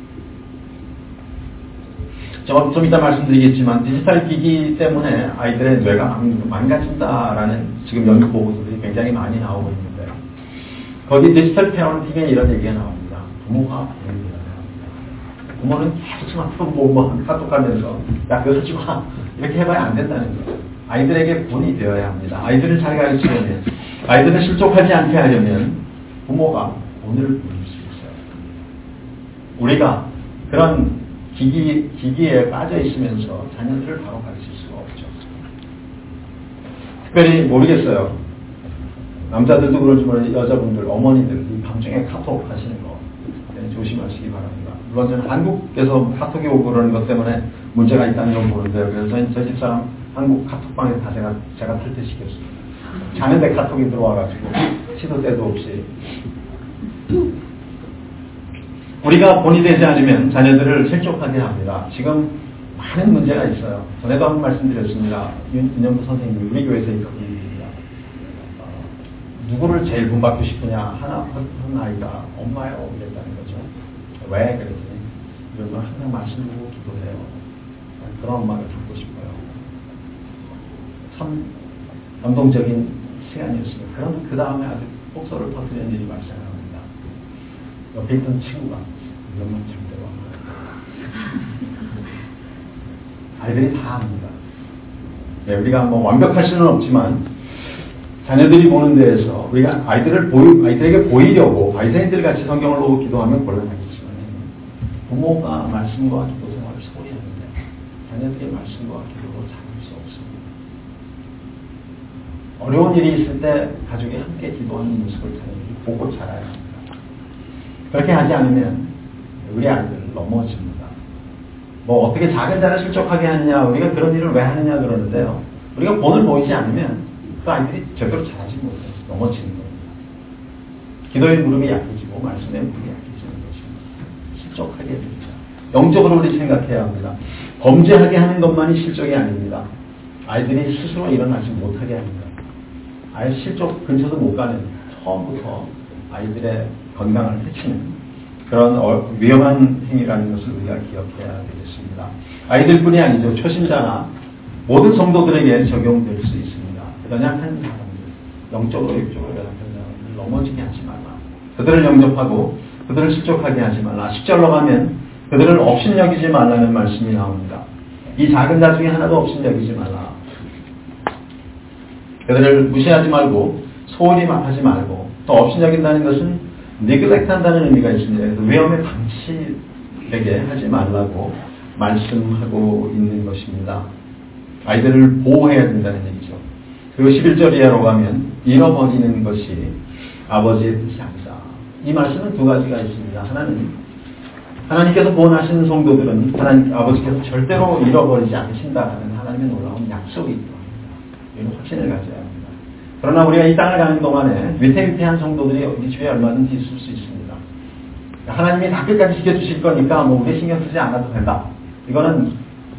좀, 좀 이따 말씀드리겠지만 디지털 기기 때문에 아이들의 뇌가 망가진다라는 지금 연구 보고서들이 굉장히 많이 나오고 있는데 거기 디지털 페어런팅에 이런 얘기가 나옵니다. 부모가 본이 되어야 합니다. 부모는 계속 스마트폰 보고 카톡하면서 야 그거 사지 마 이렇게 해봐야 안 된다는 거예요. 아이들에게 본이 되어야 합니다. 아이들을 잘 가르치려면 아이들을 실족하지 않게 하려면 부모가 본을 보일 수 있어요. 우리가 그런 기기, 기기에 빠져 있으면서 자녀들을 바로 가르칠 수가 없죠. 특별히 모르겠어요. 남자들도 그런지 모르겠는데 여자분들, 어머니들 이 밤중에 카톡 하시는 거 조심하시기 바랍니다. 물론 저는 한국에서 카톡이 오고 그러는 것 때문에 문제가 있다는 건 모르는데요. 그래서 저희, 저희 집사람 한국 카톡방에 다 제가, 제가 탈퇴시켰어요. 자는데 카톡이 들어와가지고 시도 때도 없이. 우리가 본이 되지 않으면 자녀들을 실족하게 합니다. 지금 많은 문제가 있어요. 전에도 한번 말씀드렸습니다. 윤, 윤영구 선생님이 우리 교회에서 있던 일입니다. 어, 누구를 제일 본받고 싶으냐? 하나, 한 아이가 엄마요. 이랬다는 거죠. 왜? 그랬더니 이러면 항상 말씀 듣고 기도해요. 그런 엄마를 갖고 싶어요. 참 감동적인 시간이었습니다. 그럼 그 다음에 아주 폭소를 터뜨리는 일이 발생합니다. 옆에 있던 친구가 이러면 절대로 안 해요. 아이들이 다 압니다. 네, 우리가 뭐 완벽할 수는 없지만 자녀들이 보는 데에서 우리가 아이들을 보이, 아이들에게 보이려고 바리새인들 같이 성경을 보고 기도하면 곤란하겠지만 부모가 말씀과 기도 생활을 소홀히 하는데 자녀들이 말씀과 기도로 잘할 수 없습니다. 어려운 일이 있을 때 가족이 함께 기도하는 모습을 자녀들이 보고 자라야 합니다. 그렇게 하지 않으면 우리 아이들 넘어집니다. 뭐 어떻게 작은 자를 실족하게 하느냐, 우리가 그런 일을 왜 하느냐 그러는데요. 우리가 본을 보이지 않으면 그 아이들이 제대로 잘하지 못해요. 넘어지는 겁니다. 기도의 무릎이 약해지고 말씀의 무릎이 약해지는 것입니다. 실족하게 됩니다. 영적으로 우리 생각해야 합니다. 범죄하게 하는 것만이 실족이 아닙니다. 아이들이 스스로 일어나지 못하게 합니다. 아예 실족 근처도 못 가는 처음부터 아이들의 건강을 해치는 그런 어, 위험한 행위라는 것을 우리가 기억해야 되겠습니다. 아이들뿐이 아니죠. 초신자나 모든 성도들에게 적용될 수 있습니다. 연약한 사람들, 영적으로 육적으로 연약한 사람들 넘어지게 하지 말라. 그들을 영접하고 그들을 실족하게 하지 말라. 십 절로 가면 그들을 업신여기지 말라는 말씀이 나옵니다. 이 작은 자 중에 하나도 업신여기지 말라. 그들을 무시하지 말고 소홀히 하지 말고 또 업신여긴다는 것은 neglect 한다는 의미가 있습니다. 그래서 위험에 방치되게 하지 말라고 말씀하고 있는 것입니다. 아이들을 보호해야 된다는 얘기죠. 그리고 십일 절 이하로 가면 잃어버리는 것이 아버지의 뜻이 아니다. 이 말씀은 두 가지가 있습니다. 하나는 하나님께서 구원하시는 성도들은 하나님 아버지께서 절대로 잃어버리지 않으신다라는 하나님의 놀라운 약속이 있다. 이런 확신을 가져야 합니다. 그러나 우리가 이 땅을 가는 동안에 위태위태한 성도들이 우리 주위에 얼마든지 있을 수 있습니다. 하나님이 다 끝까지 지켜주실 거니까 뭐 우리 신경 쓰지 않아도 된다. 이거는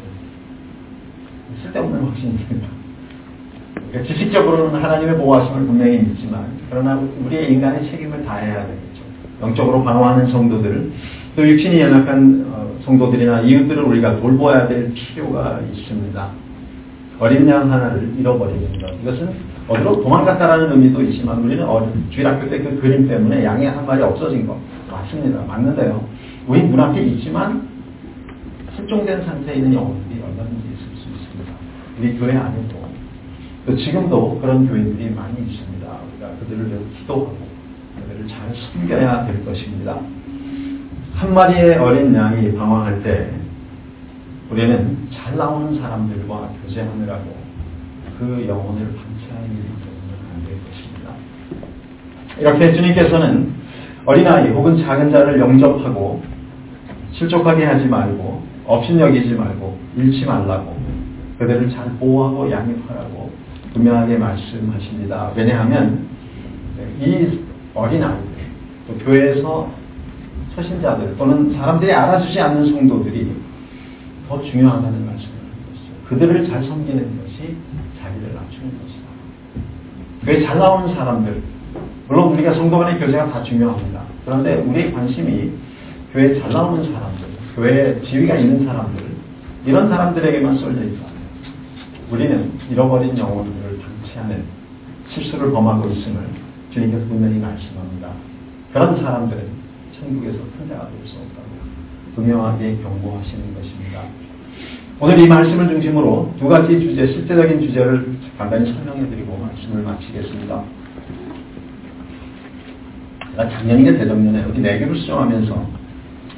쓸데없는 확신입니다. 그러니까 지식적으로는 하나님의 보호하심을 분명히 믿지만 그러나 우리의 인간의 책임을 다해야 되겠죠. 영적으로 방황하는 성도들 또 육신이 연약한 성도들이나 이웃들을 우리가 돌보아야 될 필요가 있습니다. 어린 양 하나를 잃어버리는 것. 이것은 어디로 도망갔다라는 의미도 있지만 우리는 주일학교 때 그 그림 때문에 양이 한 마리 없어진 거 맞습니다. 맞는데요. 우리 문 앞에 있지만 실종된 상태에 있는 영혼들이 얼마든지 있을 수 있습니다. 우리 교회 안에도 또 지금도 그런 교인들이 많이 있습니다. 우리가 그들을 위해서 기도하고 그들을 잘 숨겨야 될 것입니다. 한 마리의 어린 양이 방황할 때 우리는 잘 나오는 사람들과 교제하느라고 그 영혼을 방치하는 일이 있어서는 안 될 것입니다. 이렇게 주님께서는 어린아이 혹은 작은 자를 영접하고 실족하게 하지 말고 업신여기지 말고 잃지 말라고 그들을 잘 보호하고 양육하라고 분명하게 말씀하십니다. 왜냐하면 이 어린아이들 또 교회에서 초신자들 또는 사람들이 알아주지 않는 성도들이 더 중요하다는 말씀을 하는 것이죠. 그들을 잘 섬기는 것이 자기를 낮추는 것이다. 교회 잘 나오는 사람들, 물론 우리가 성도 간의 교제가 다 중요합니다. 그런데 우리의 관심이 교회에 잘 나오는 사람들, 교회에 지위가 있는 사람들, 이런 사람들에게만 쏠려 있다. 우리는 잃어버린 영혼들을 방치하는 실수를 범하고 있음을 주님께서 분명히 말씀합니다. 그런 사람들은 천국에서 큰 자가 될 수 없다고 분명하게 경고하시는 것입니다. 오늘 이 말씀을 중심으로 두 가지 주제, 실제적인 주제를 간단히 설명해드리고 말씀을 마치겠습니다. 제가 작년인가 재작년에 어디 내교를 수정하면서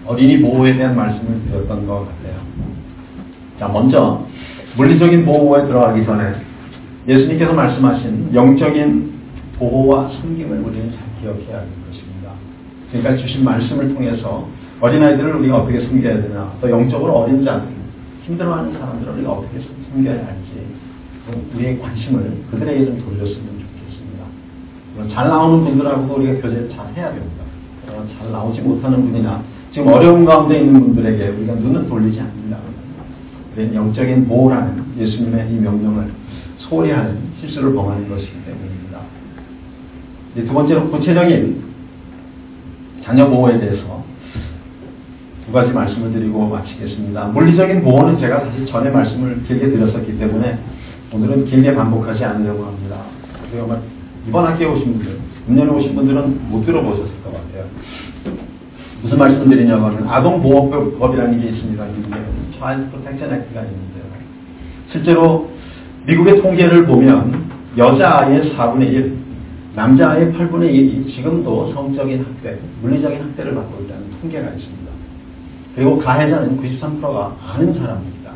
어린이 보호에 대한 말씀을 드렸던 것 같아요. 자, 먼저 물리적인 보호에 들어가기 전에 예수님께서 말씀하신 영적인 보호와 섬김을 우리는 잘 기억해야 하는 것입니다. 그러니까 주신 말씀을 통해서 어린아이들을 우리가 어떻게 섬겨야 되나, 또 영적으로 어린 자들, 힘들어하는 사람들을 우리가 어떻게 섬겨야 할지 우리의 관심을 그들에게 좀 돌렸으면 좋겠습니다. 잘 나오는 분들하고도 우리가 교제를 잘 해야 됩니다. 잘 나오지 못하는 분이나 지금 어려운 가운데 있는 분들에게 우리가 눈을 돌리지 않는다. 영적인 보호라는 예수님의 이 명령을 소홀히 하는 실수를 범하는 것이기 때문입니다. 두 번째로 구체적인 자녀 보호에 대해서 두 가지 말씀을 드리고 마치겠습니다. 물리적인 보호는 제가 사실 전에 말씀을 길게 드렸었기 때문에 오늘은 길게 반복하지 않으려고 합니다. 그리고 이번 학기에 오신 분들, 금년에 오신 분들은 못 들어보셨을 것 같아요. 무슨 말씀을 드리냐고 하면 아동보호법이라는 게 있습니다. 미국에 Child Protection Act가 있는데요. 실제로 미국의 통계를 보면 여자아이의 사분의 일, 남자아이의 팔분의 일이 지금도 성적인 학대, 물리적인 학대를 받고 있다는 통계가 있습니다. 그리고 가해자는 구십삼 퍼센트가 아는 사람입니다.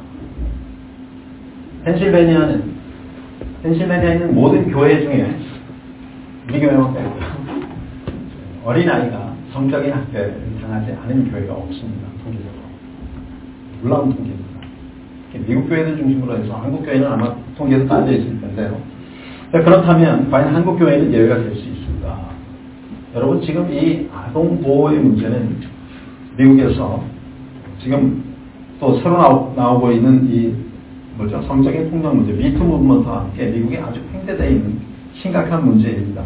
펜실베니아는 펜실베니아에 있는 모든 교회 중에 우리 교회만 빼고요. 어린아이가 성적인 학대를 당하지 않은 교회가 없습니다. 통계적으로. 놀라운 통계입니다. 미국 교회들 중심으로 해서 한국 교회는 아마 통계에서 빠져 있을 텐데요. 그렇다면 과연 한국 교회는 예외가 될 수 있을까? 여러분, 지금 이 아동 보호의 문제는 미국에서 지금 또 새로 나오, 나오고 있는 이 뭐죠? 성적인 폭력 문제, 미투 무브먼트와 함께 미국에 아주 팽배되어 있는 심각한 문제입니다.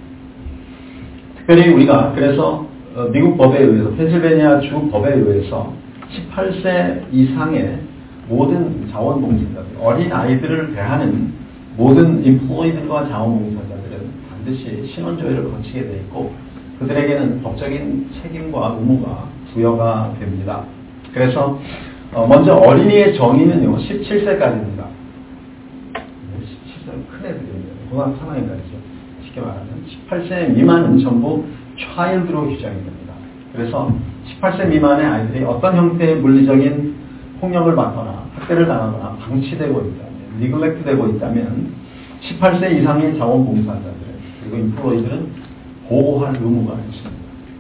특별히 우리가 그래서 미국 법에 의해서, 펜실베니아 주 법에 의해서 십팔 세 이상의 모든 자원봉사자들, 어린 아이들을 대하는 모든 인플로이들과 자원봉사자들은 반드시 신원조회를 거치게 되어 있고 그들에게는 법적인 책임과 의무가 부여가 됩니다. 그래서 먼저 어린이의 정의는요, 십칠 세까지입니다. 십칠 세 큰 애들입니다. 고등학교 삼 학년까지죠. 쉽게 말하면 십팔 세 미만은 전부 차일드로 규정이 됩니다. 그래서 십팔 세 미만의 아이들이 어떤 형태의 물리적인 폭력을 받거나 학대를 당하거나 방치되고 있다면, 니글렉트 되고 있다면 십팔 세 이상의 자원봉사자들 그리고 인플로이들은 보호할 의무가 있습니다.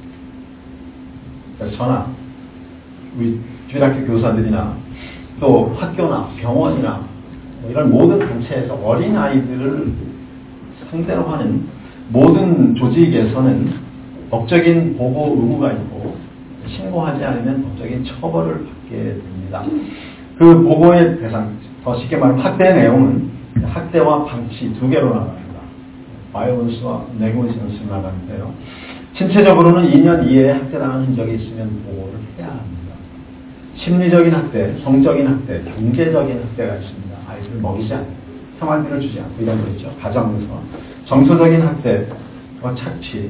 그러니까 저나 우리 주일학교 교사들이나 또 학교나 병원이나 뭐 이런 모든 단체에서 어린 아이들을 상대로 하는 모든 조직에서는 법적인 보호 의무가 있고 신고하지 않으면 법적인 처벌을 받게 됩니다. 그 보호의 대상, 더 쉽게 말하면 학대의 내용은 학대와 방치 두 개로 나갑니다. 바이올런스와 네글리전스로 나가는데요. 신체적으로는 이 년 이내에 학대당한 흔적이 있으면 보호를 해야 합니다. 심리적인 학대, 성적인 학대, 경제적인 학대가 있습니다. 아이들을 먹이지 않고 생활비를 주지 않고 이런 거 있죠. 가정에서 정서적인 학대와 착취,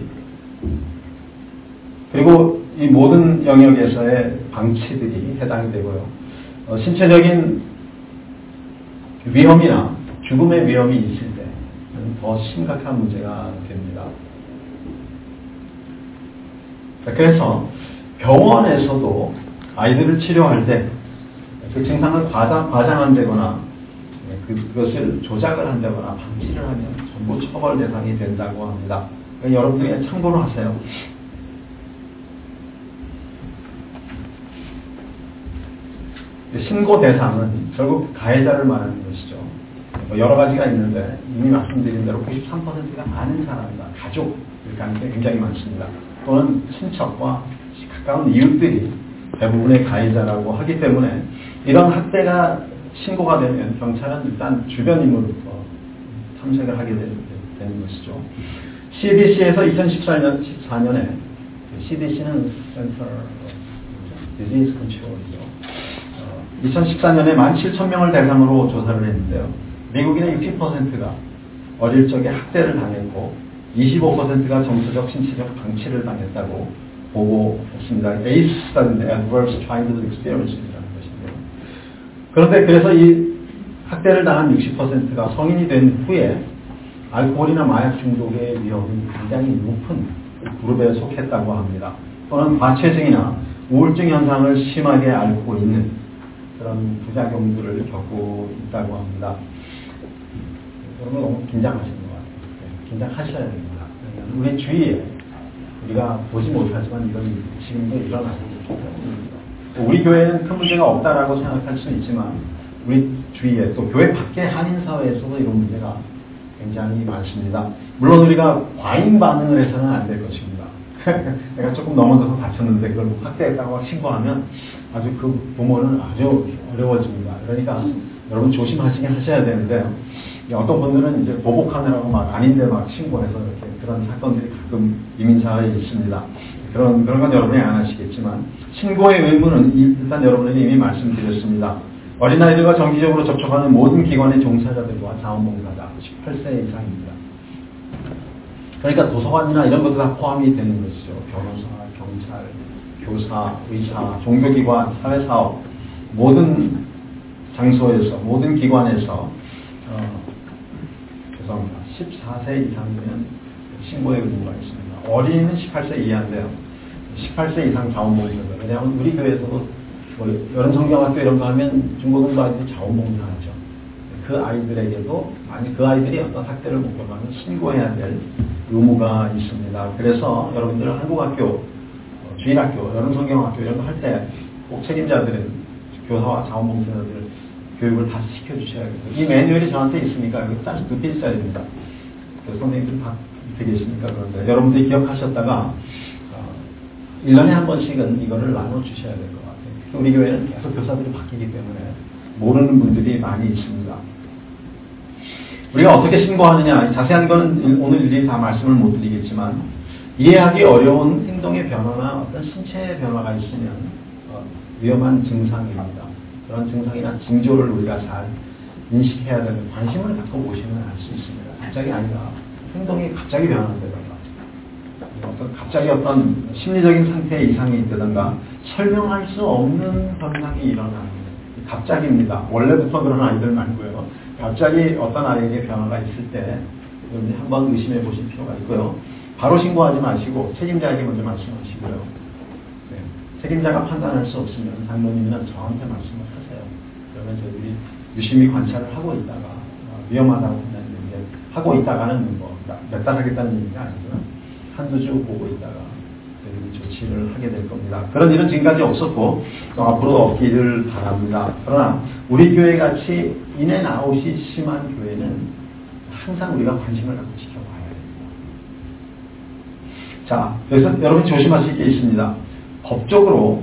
그리고 이 모든 영역에서의 방치들이 해당이 되고요. 어, 신체적인 위험이나 죽음의 위험이 있을 때는 더 심각한 문제가 됩니다. 그래서 병원에서도 아이들을 치료할 때 그 증상을 과장, 과장한다거나 그, 그것을 조작을 한다거나 방치를 하면 전부 처벌 대상이 된다고 합니다. 그러니까 여러분들이 참고로 하세요. 신고 대상은 결국 가해자를 말하는 것이죠. 여러 가지가 있는데 이미 말씀드린 대로 구십삼 퍼센트가 아는 사람이다. 가족일 가능성이 굉장히 많습니다. 또는 친척과 가까운 이웃들이 대부분의 가해자라고 하기 때문에 이런 학대가 신고가 되면 경찰은 일단 주변 인물부터 탐색을 하게 되는 것이죠. 씨디씨에서 이천십사 년에 씨디씨는 Center of Disease Control이죠. 이천십사 년에 만 칠천 명을 대상으로 조사를 했는데요. 미국인의 육십 퍼센트가 어릴 적에 학대를 당했고 이십오 퍼센트가 정서적, 신체적 방치를 당했다고 보고했습니다. 에이스 스터디인데 Adverse Childhood Experience라는 것인데요. 그런데 그래서 이 학대를 당한 육십 퍼센트가 성인이 된 후에 알코올이나 마약 중독의 위험이 굉장히 높은 그룹에 속했다고 합니다. 또는 과체중이나 우울증 현상을 심하게 앓고 있는 그런 부작용들을 겪고 있다고 합니다. 여러분 너무 긴장하시는 것 같아요. 네, 긴장하셔야 됩니다. 우리 주위에 우리가 보지 못하지만 이런 지금도 일어나고 있습니다. 우리 교회는 큰 문제가 없다라고 생각할 수는 있지만 우리 주위에 또 교회 밖의 한인사회에서도 이런 문제가 굉장히 많습니다. 물론 우리가 과잉 반응을 해서는 안 될 것입니다. 내가 조금 넘어져서 다쳤는데 그걸 확대했다고 신고하면 아주 그 부모는 아주 어려워집니다. 그러니까 여러분 조심하시게 하셔야 되는데 어떤 분들은 이제 보복하느라고 막 아닌데 막 신고해서 이렇게 그런 사건들이 가끔 이민사회에 있습니다. 그런 그런 건 여러분이 안 하시겠지만 신고의 의무는 일단 여러분에게 이미 말씀드렸습니다. 어린아이들과 정기적으로 접촉하는 모든 기관의 종사자들과 자원봉사자 십팔 세 이상입니다. 그러니까 도서관이나 이런 것도 다 포함이 되는 것이죠. 변호사, 경찰, 교사, 의사, 종교기관, 사회사업 모든 장소에서 모든 기관에서 어, 죄송합니다. 십사 세 이상이면 신고의 의무가 있습니다. 어린이는 십팔 세 이하인데요. 십팔 세 이상 자원봉사자. 왜냐하면 우리 교회에서도 뭐 여름 성경학교 이런 거 하면 중고등부 아이들이 자원봉사하죠. 그 아이들에게도 아니 그 아이들이 어떤 학대를 못 겪으면 신고해야 될 의무가 있습니다. 그래서 여러분들 한국학교, 주일학교, 여름 성경학교 이런 거 할 때 꼭 책임자들은 교사와 자원봉사자들 교육을 다 시켜주셔야겠어요. 이 매뉴얼이 저한테 있으니까 여기 딱 두 페이지짜리입니다. 그 선생님들 다 밑에 계시니까 그런데 여러분들이 기억하셨다가 어, 일 년에 한 번씩은 이거를 나눠주셔야 될 것 같아요. 우리 교회는 계속 교사들이 바뀌기 때문에 모르는 분들이 많이 있습니다. 우리가 어떻게 신고하느냐 자세한 거는 오늘 일일이 다 말씀을 못 드리겠지만 이해하기 어려운 행동의 변화나 어떤 신체의 변화가 있으면 어, 위험한 증상입니다. 그런 증상이나 징조를 우리가 잘 인식해야 되는 관심을 갖고 보시면 알 수 있습니다. 갑자기 아니라 행동이 갑자기 변화한다든가 어떤 갑자기 어떤 심리적인 상태의 이상이 있다든가 설명할 수 없는 현상이 일어나는 갑자기입니다. 원래부터 그런 아이들 말고요. 갑자기 어떤 아이에게 변화가 있을 때 여러분이 한번 의심해 보실 필요가 있고요. 바로 신고하지 마시고 책임자에게 먼저 말씀하시고요. 네. 책임자가 판단할 수 없으면 장로님이나 저한테 말씀을 하세요. 그러면 저희들이 유심히 관찰을 하고 있다가 위험하다고 판단했는데 하고 있다가는 뭐 몇 달 하겠다는 얘기가 아니지만 한두 주 보고 있다가 조치를 하게 될 겁니다. 그런 일은 지금까지 없었고 또 앞으로도 없기를 바랍니다. 그러나 우리 교회 같이 인앤아웃이 심한 교회는 항상 우리가 관심을 갖고 지켜봐야 됩니다. 자, 그래서 여러분이 조심하실 게 있습니다. 법적으로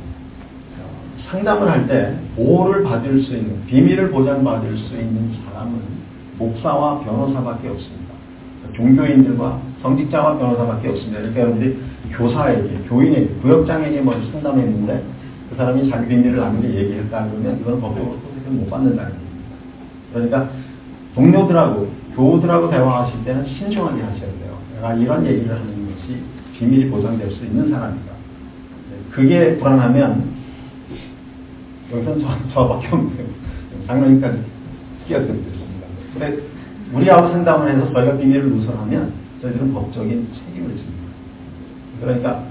상담을 할 때 보호를 받을 수 있는 비밀을 보장받을 수 있는 사람은 목사와 변호사밖에 없습니다. 종교인들과 성직자와 변호사밖에 없습니다. 그러니까 여러분들이 교사에게, 교인에게, 구역장에게 먼저 상담했는데 그 사람이 자기 비밀을 아무리 얘기했다 그러면 이건 법적으로 소득을 못 받는다는 겁니다. 그러니까 동료들하고, 교우들하고 대화하실 때는 신중하게 하셔야 돼요. 내가 이런 얘기를 하는 것이 비밀이 보장될 수 있는 사람이다. 그게 불안하면 여기서는 저, 저밖에 없네요. 장로님까지 끼어들겠습니다. 근데 우리하고 상담을 해서 저희가 비밀을 누설하면 저희들은 법적인 책임을 집니다. 그러니까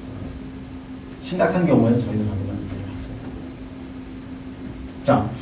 심각한 경우에는 저희들하고만 얘기하세요. 자,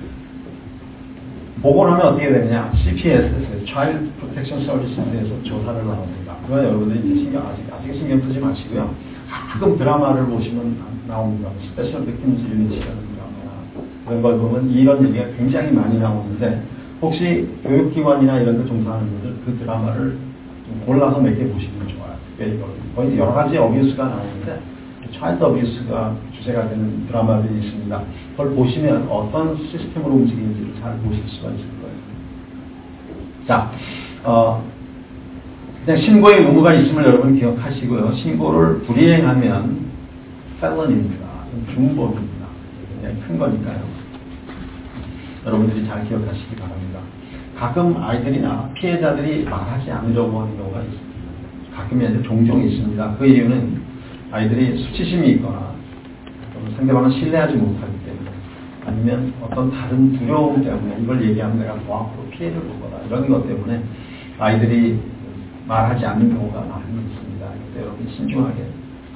보고를 하면 어떻게 되느냐? 씨피에스에서 Child Protection Services에서 조사를 나옵니다. 그건 여러분들이 이제 신경 아직 아직 신경 쓰지 마시고요. 가끔 드라마를 보시면 나옵니다. 스페셜 빅팀즈 유닛이라는 드라마나 그런 걸 보면 이런 얘기가 굉장히 많이 나오는데 혹시 교육기관이나 이런 데 종사하는 분들 그 드라마를 좀 골라서 몇 개 보시면 좋아요. 특별히 거의 여러 가지 어뷰스가 나오는데 차일드 어뷰스가 주제가 되는 드라마들이 있습니다. 그걸 보시면 어떤 시스템으로 움직이는지를 잘 보실 수가 있을 거예요. 자, 어, 그냥 신고의 의무가 있음을 여러분 기억하시고요. 신고를 불이행하면 felon입니다. 중범입니다. 굉장히 큰 거니까요. 여러분들이 잘 기억하시기 바랍니다. 가끔 아이들이나 피해자들이 말하지 않으려고 하는 경우가 있습니다. 가끔이 아니라 종종 있습니다. 그 이유는 아이들이 수치심이 있거나 상대방을 신뢰하지 못하기 때문에 아니면 어떤 다른 두려움 때문에 이걸 얘기하면 내가 더 앞으로 피해를 보거나 이런 것 때문에 아이들이 말하지 않는 경우가 많이 있습니다. 그래서 여러분 신중하게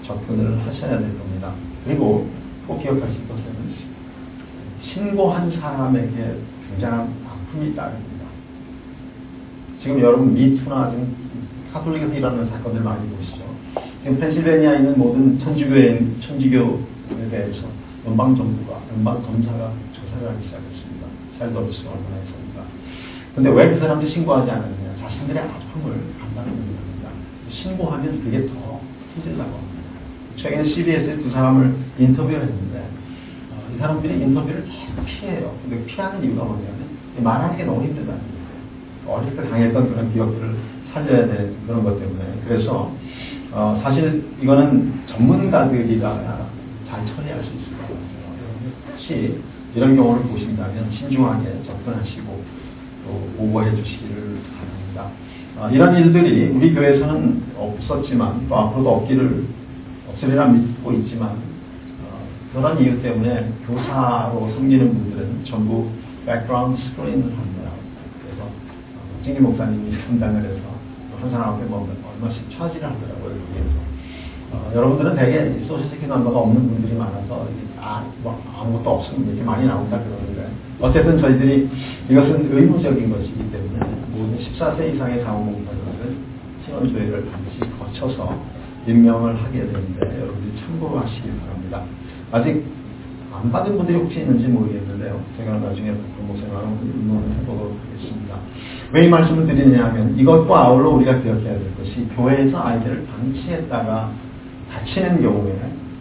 접근을 하셔야 될 겁니다. 그리고 꼭 기억하실 것은 신고한 사람에게 굉장한 아픔이 따릅니다. 지금 여러분 미투나 지금 카톨릭에서 일어나는 사건들 많이 보시죠. 지금 펜실베니아에 있는 모든 천주교에, 천주교에 대해서 연방정부가, 연방검사가 조사를 하기 시작했습니다. 셀더루스가 얼마나 했습니까? 근데 왜 그 사람들이 신고하지 않았느냐? 자신들의 아픔을 감당하는 겁니다. 신고하면 그게 더 힘들다고 합니다. 최근에 씨비에스에 두 사람을 인터뷰를 했는데 어, 이 사람들이 인터뷰를 계속 피해요. 근데 피하는 이유가 뭐냐면 말하는 게 너무 힘들다는 거예요. 어릴 때 당했던 그런 기억들을 살려야 되는 그런 것 때문에. 그래서 어, 사실 이거는 전문가들이라 잘 처리할 수 있을 것 같아요. 혹시 이런 경우를 보신다면 신중하게 접근하시고 또 보고해 주시기를 바랍니다. 어, 이런 일들이 우리 교회에서는 없었지만 또 앞으로도 없기를 없으리라 믿고 있지만 어, 그런 이유 때문에 교사로 섬기는 분들은 전부 백그라운드 스크린을 합니다. 그래서 어, 찡기 목사님이 담당을 해서 한 사람 앞에 뭐 얼마씩 차지를 하더라고요. 여기에서. 어, 여러분들은 되게 소셜세큐리티 넘버가 없는 분들이 많아서 아, 뭐 아무것도 없으면 이렇게 많이 나온다 그러는데 어쨌든 저희들이 이것은 의무적인 것이기 때문에 모든 십사 세 이상의 자원봉사자들은 신원조회를 반드시 거쳐서 임명을 하게 되는데 여러분들이 참고로 하시기 바랍니다. 아직 안 받은 분들이 혹시 있는지 모르겠는데요. 제가 나중에 공모생활을 의논을 해보도록 하겠습니다. 왜 이 말씀을 드리냐 하면 이것과 아울러 우리가 기억해야 될 것이 교회에서 아이들을 방치했다가 다치는 경우에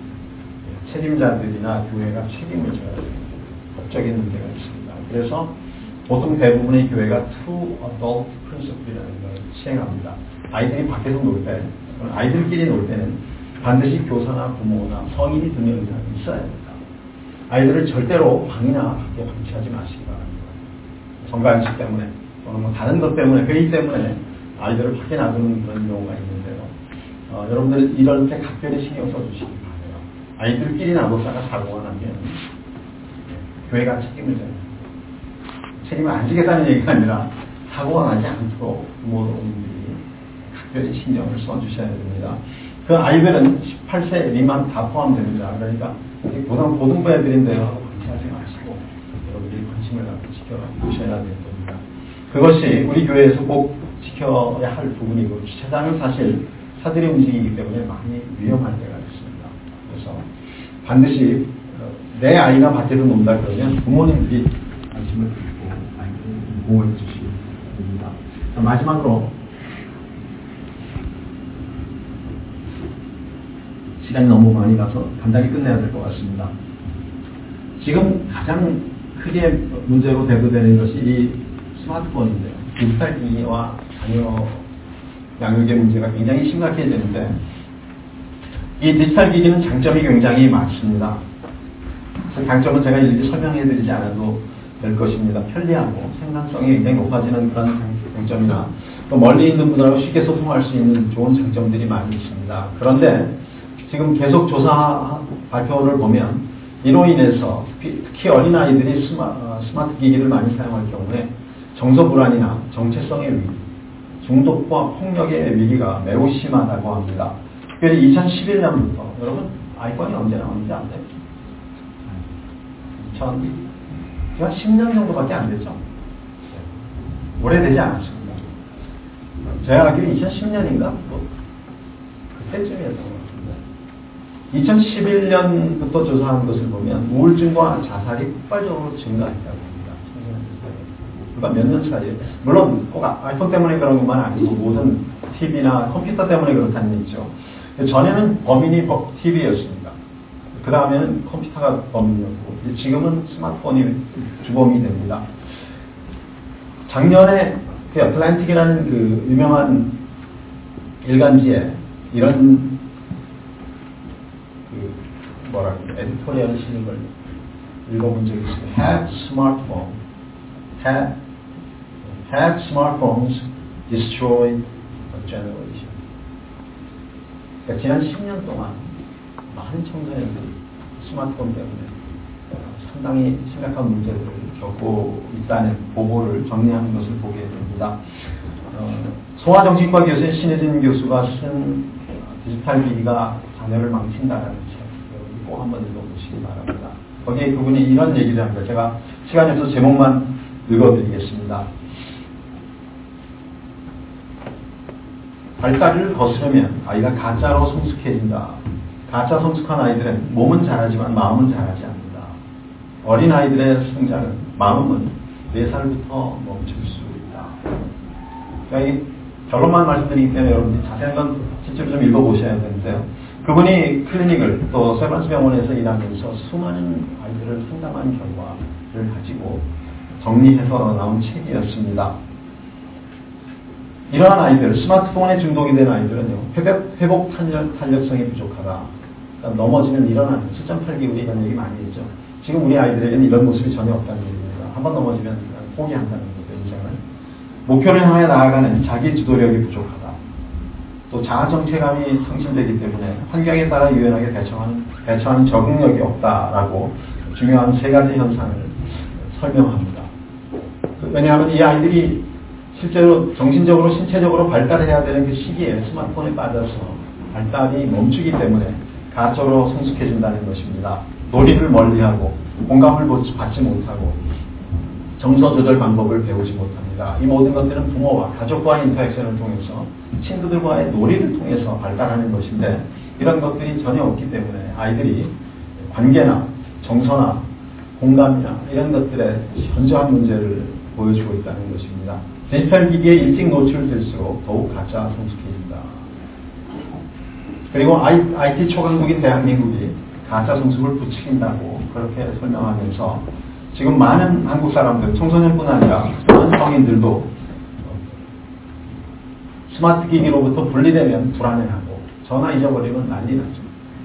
책임자들이나 교회가 책임을 져야 됩니다. 법적인 문제가 있습니다. 그래서 보통 대부분의 교회가 Two Adult Principle이라는 걸 시행합니다. 아이들이 밖에서 놀 때, 아이들끼리 놀 때는 반드시 교사나 부모나 성인이 두 명 이상 있어야 됩니다. 아이들을 절대로 방이나 밖에 방치하지 마시기 바랍니다. 정가연식 때문에 또는 뭐 다른 것 때문에 회의 때문에 아이들을 밖에 놔두는 그런 경우가 있는데요. 어, 여러분들 이럴 때 각별히 신경 써주시기 바라요. 아이들끼리 놔뒀다가 사고가 나면 교회가 책임을 져요. 책임을 안 지겠다는 얘기가 아니라 사고가 나지 않도록 부모님들이 각별히 신경을 써주셔야 됩니다. 그 아이들은 십팔 세 미만 다 포함됩니다. 그러니까 고등, 고등부 애들인데요 하고 방치하지 마시고 여러분들이 관심을 갖고 지켜주셔야 될 겁니다. 그것이 우리 교회에서 꼭 지켜야 할 부분이고 세상은 사실 사들이 움직이기 때문에 많이 위험할 때가 있습니다. 그래서 반드시 내 아이가 밖에서 논다 그러면 부모님들이 관심을 갖고 아이들을 보호해 주시기 바랍니다. 마지막으로 시간이 너무 많이 가서 간단히 끝내야 될 것 같습니다. 지금 가장 크게 문제로 대두되는 것이 이 스마트폰인데요. 디지털 기기와 자녀 양육의 문제가 굉장히 심각해지는데 이 디지털 기기는 장점이 굉장히 많습니다. 그 장점은 제가 일일이 설명해드리지 않아도 될 것입니다. 편리하고 생산성이 굉장히 높아지는 그런 장점이나 또 멀리 있는 분들하고 쉽게 소통할 수 있는 좋은 장점들이 많이 있습니다. 그런데 지금 계속 조사 발표를 보면 이로 인해서 특히 어린아이들이 스마, 스마트 기기를 많이 사용할 경우에 정서 불안이나 정체성의 위기, 중독과 폭력의 위기가 매우 심하다고 합니다. 특별히 이천십일 년부터 여러분 아이폰이 언제 나왔는지 아세요? 이천십 년 정도밖에 안 됐죠. 오래되지 않았습니다. 제가 알기로 이천십 년인가? 뭐 그때쯤이었던 것 같은데 이천십일 년부터 조사한 것을 보면 우울증과 자살이 폭발적으로 증가했다고 합니다. 그러니까 몇 년 사이에 물론 꼭 아이폰 때문에 그런 것만 아니고 모든 티비나 컴퓨터 때문에 그렇다는 얘기죠. 전에는 범인이 티비였습니다. 그 다음에는 컴퓨터가 범인이었고 지금은 스마트폰이 주범이 됩니다. 작년에 그 애틀랜틱이라는 그 유명한 일간지에 이런 그 뭐랄까 에디토리얼을 실은 걸 읽어본 적이 있습니다. Have smartphone, have, have smartphones destroyed a generation. 그러니까 지난 십 년 동안 많은 청소년들이 스마트폰 때문에 상당히 심각한 문제들을 겪고 있다는 보고를 정리하는 것을 보게 됩니다. 어, 소아정신과 교수의 신혜진 교수가 쓴 디지털 기기가 자녀를 망친다라는 책, 여러분 꼭 한번 읽어보시기 바랍니다. 거기에 그분이 이런 얘기를 합니다. 제가 시간이 없어서 제목만 읽어드리겠습니다. 발달을 거스르면 아이가 가짜로 성숙해진다. 가짜 성숙한 아이들은 몸은 자라지만 마음은 자라지 않는다. 어린 아이들의 성장은 마음은 네 살부터 멈출 수 있다. 그러니까 이 결론만 말씀드리기 때문에 여러분들이 자세한 건 실제로 좀 읽어보셔야 되는데요. 그분이 클리닉을 또 세브란스 병원에서 일하면서 수많은 아이들을 상담한 결과를 가지고 정리해서 나온 책이었습니다. 이러한 아이들, 스마트폰에 중독이 된 아이들은요, 회복, 회복 탄력, 탄력성이 부족하다. 그러니까 넘어지면 일어나는 칠 점 팔 개월이 이런 얘기 많이 했죠. 지금 우리 아이들에게는 이런 모습이 전혀 없다는 얘기입니다. 한번 넘어지면 포기한다는 거죠, 인생을. 목표를 향해 나아가는 자기 주도력이 부족하다. 또 자아 정체감이 상실되기 때문에 환경에 따라 유연하게 대처하는, 대처하는 적응력이 없다라고 중요한 세 가지 현상을 설명합니다. 왜냐하면 이 아이들이 실제로 정신적으로 신체적으로 발달해야 되는 그 시기에 스마트폰에 빠져서 발달이 멈추기 때문에 가짜로 성숙해진다는 것입니다. 놀이를 멀리하고 공감을 받지 못하고 정서 조절 방법을 배우지 못합니다. 이 모든 것들은 부모와 가족과의 인터랙션을 통해서 친구들과의 놀이를 통해서 발달하는 것인데 이런 것들이 전혀 없기 때문에 아이들이 관계나 정서나 공감이나 이런 것들에 현저한 문제를 보여주고 있다는 것입니다. 디지털 기기에 일찍 노출될수록 더욱 가짜 성숙해진다. 그리고 아이티 초강국인 대한민국이 가짜 성숙을 부추긴다고 그렇게 설명하면서 지금 많은 한국 사람들, 청소년뿐 아니라 많은 성인들도 스마트 기기로부터 분리되면 불안해하고 전화 잊어버리면 난리 나죠.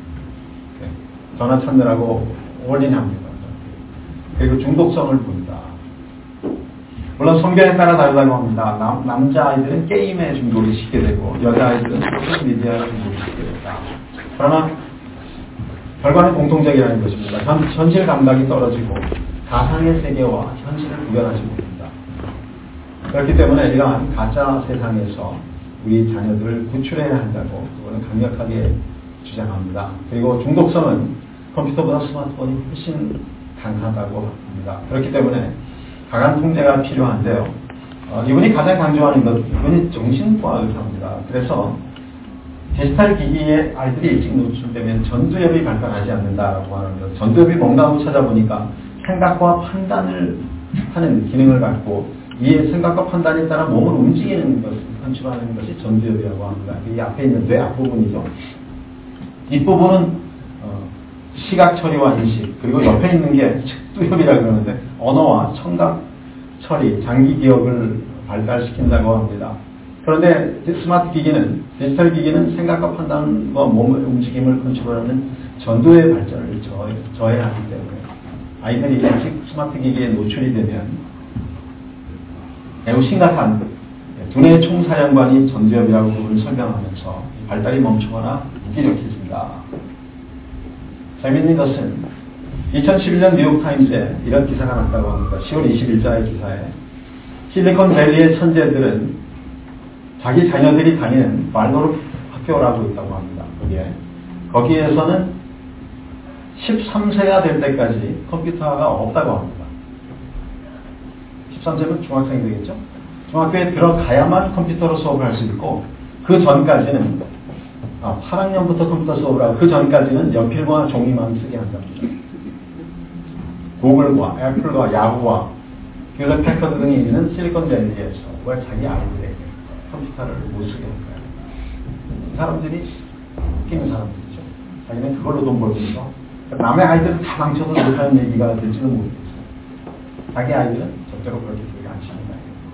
전화 찾느라고 올인합니다. 그리고 중독성을 보인다. 물론 성별에 따라 다르다고 합니다. 남, 남자아이들은 게임에 중독이 쉽게 되고 여자아이들은 소셜미디어에 중독이 쉽게 된다. 그러나 결과는 공통적이라는 것입니다. 현, 현실 감각이 떨어지고 가상의 세계와 현실을 구별하지 못합니다. 그렇기 때문에 이러한 가짜 세상에서 우리 자녀들을 구출해야 한다고 그거는 강력하게 주장합니다. 그리고 중독성은 컴퓨터보다 스마트폰이 훨씬 강하다고 합니다. 그렇기 때문에 강한 통제가 필요한데요. 어, 이분이 가장 강조하는 것, 이분이 정신과 의사입니다. 그래서 디지털 기기에 아이들이 일찍 노출되면 전두엽이 발달하지 않는다라고 하는 것. 전두엽이 뭔가 하고 찾아보니까 생각과 판단을 하는 기능을 갖고 이 생각과 판단에 따라 몸을 움직이는 것을 컨트롤하는 것이 전두엽이라고 합니다. 이 앞에 있는 뇌 앞부분이죠. 뒷부분은 어, 시각 처리와 인식, 그리고 옆에 있는 게 측두엽이라고 그러는데 언어와 청각 처리, 장기 기억을 발달시킨다고 합니다. 그런데 스마트 기기는, 디지털 기기는 생각과 판단과 몸의 움직임을 컨트롤하는 전두의 발전을 저해하기 때문에 아이들이 일찍 스마트 기기에 노출이 되면 매우 심각한 두뇌 총사령관이 전두엽이라고 그걸 설명하면서 발달이 멈추거나 무기력해진다. 재밌는 것은 이천십일 년 뉴욕타임즈에 이런 기사가 났다고 합니다. 시월 이십일자의 기사에 실리콘밸리의 천재들은 자기 자녀들이 다니는 말노릇 학교라고 있다고 합니다. 거기에. 거기에서는 십삼 세가 될 때까지 컴퓨터가 없다고 합니다. 십삼 세면 중학생이 되겠죠? 중학교에 들어가야만 컴퓨터로 수업을 할 수 있고 그 전까지는 아, 팔 학년부터 컴퓨터 수업을 하고 그 전까지는 연필과 종이만 쓰게 한답니다. 구글과 애플과 야후와 ���렛 패커드 등이 있는 실리콘밸리에서 왜 자기 아이들에게 컴퓨터를 못 쓰게 할까요? 이 사람들이 웃기는 사람들이죠. 자기는 그걸로 돈 벌면서 남의 아이들은 다 망쳐서 못하는 얘기가 될지는 모르겠어요. 자기 아이들은 절대로 그렇게 되게 안 시킨다.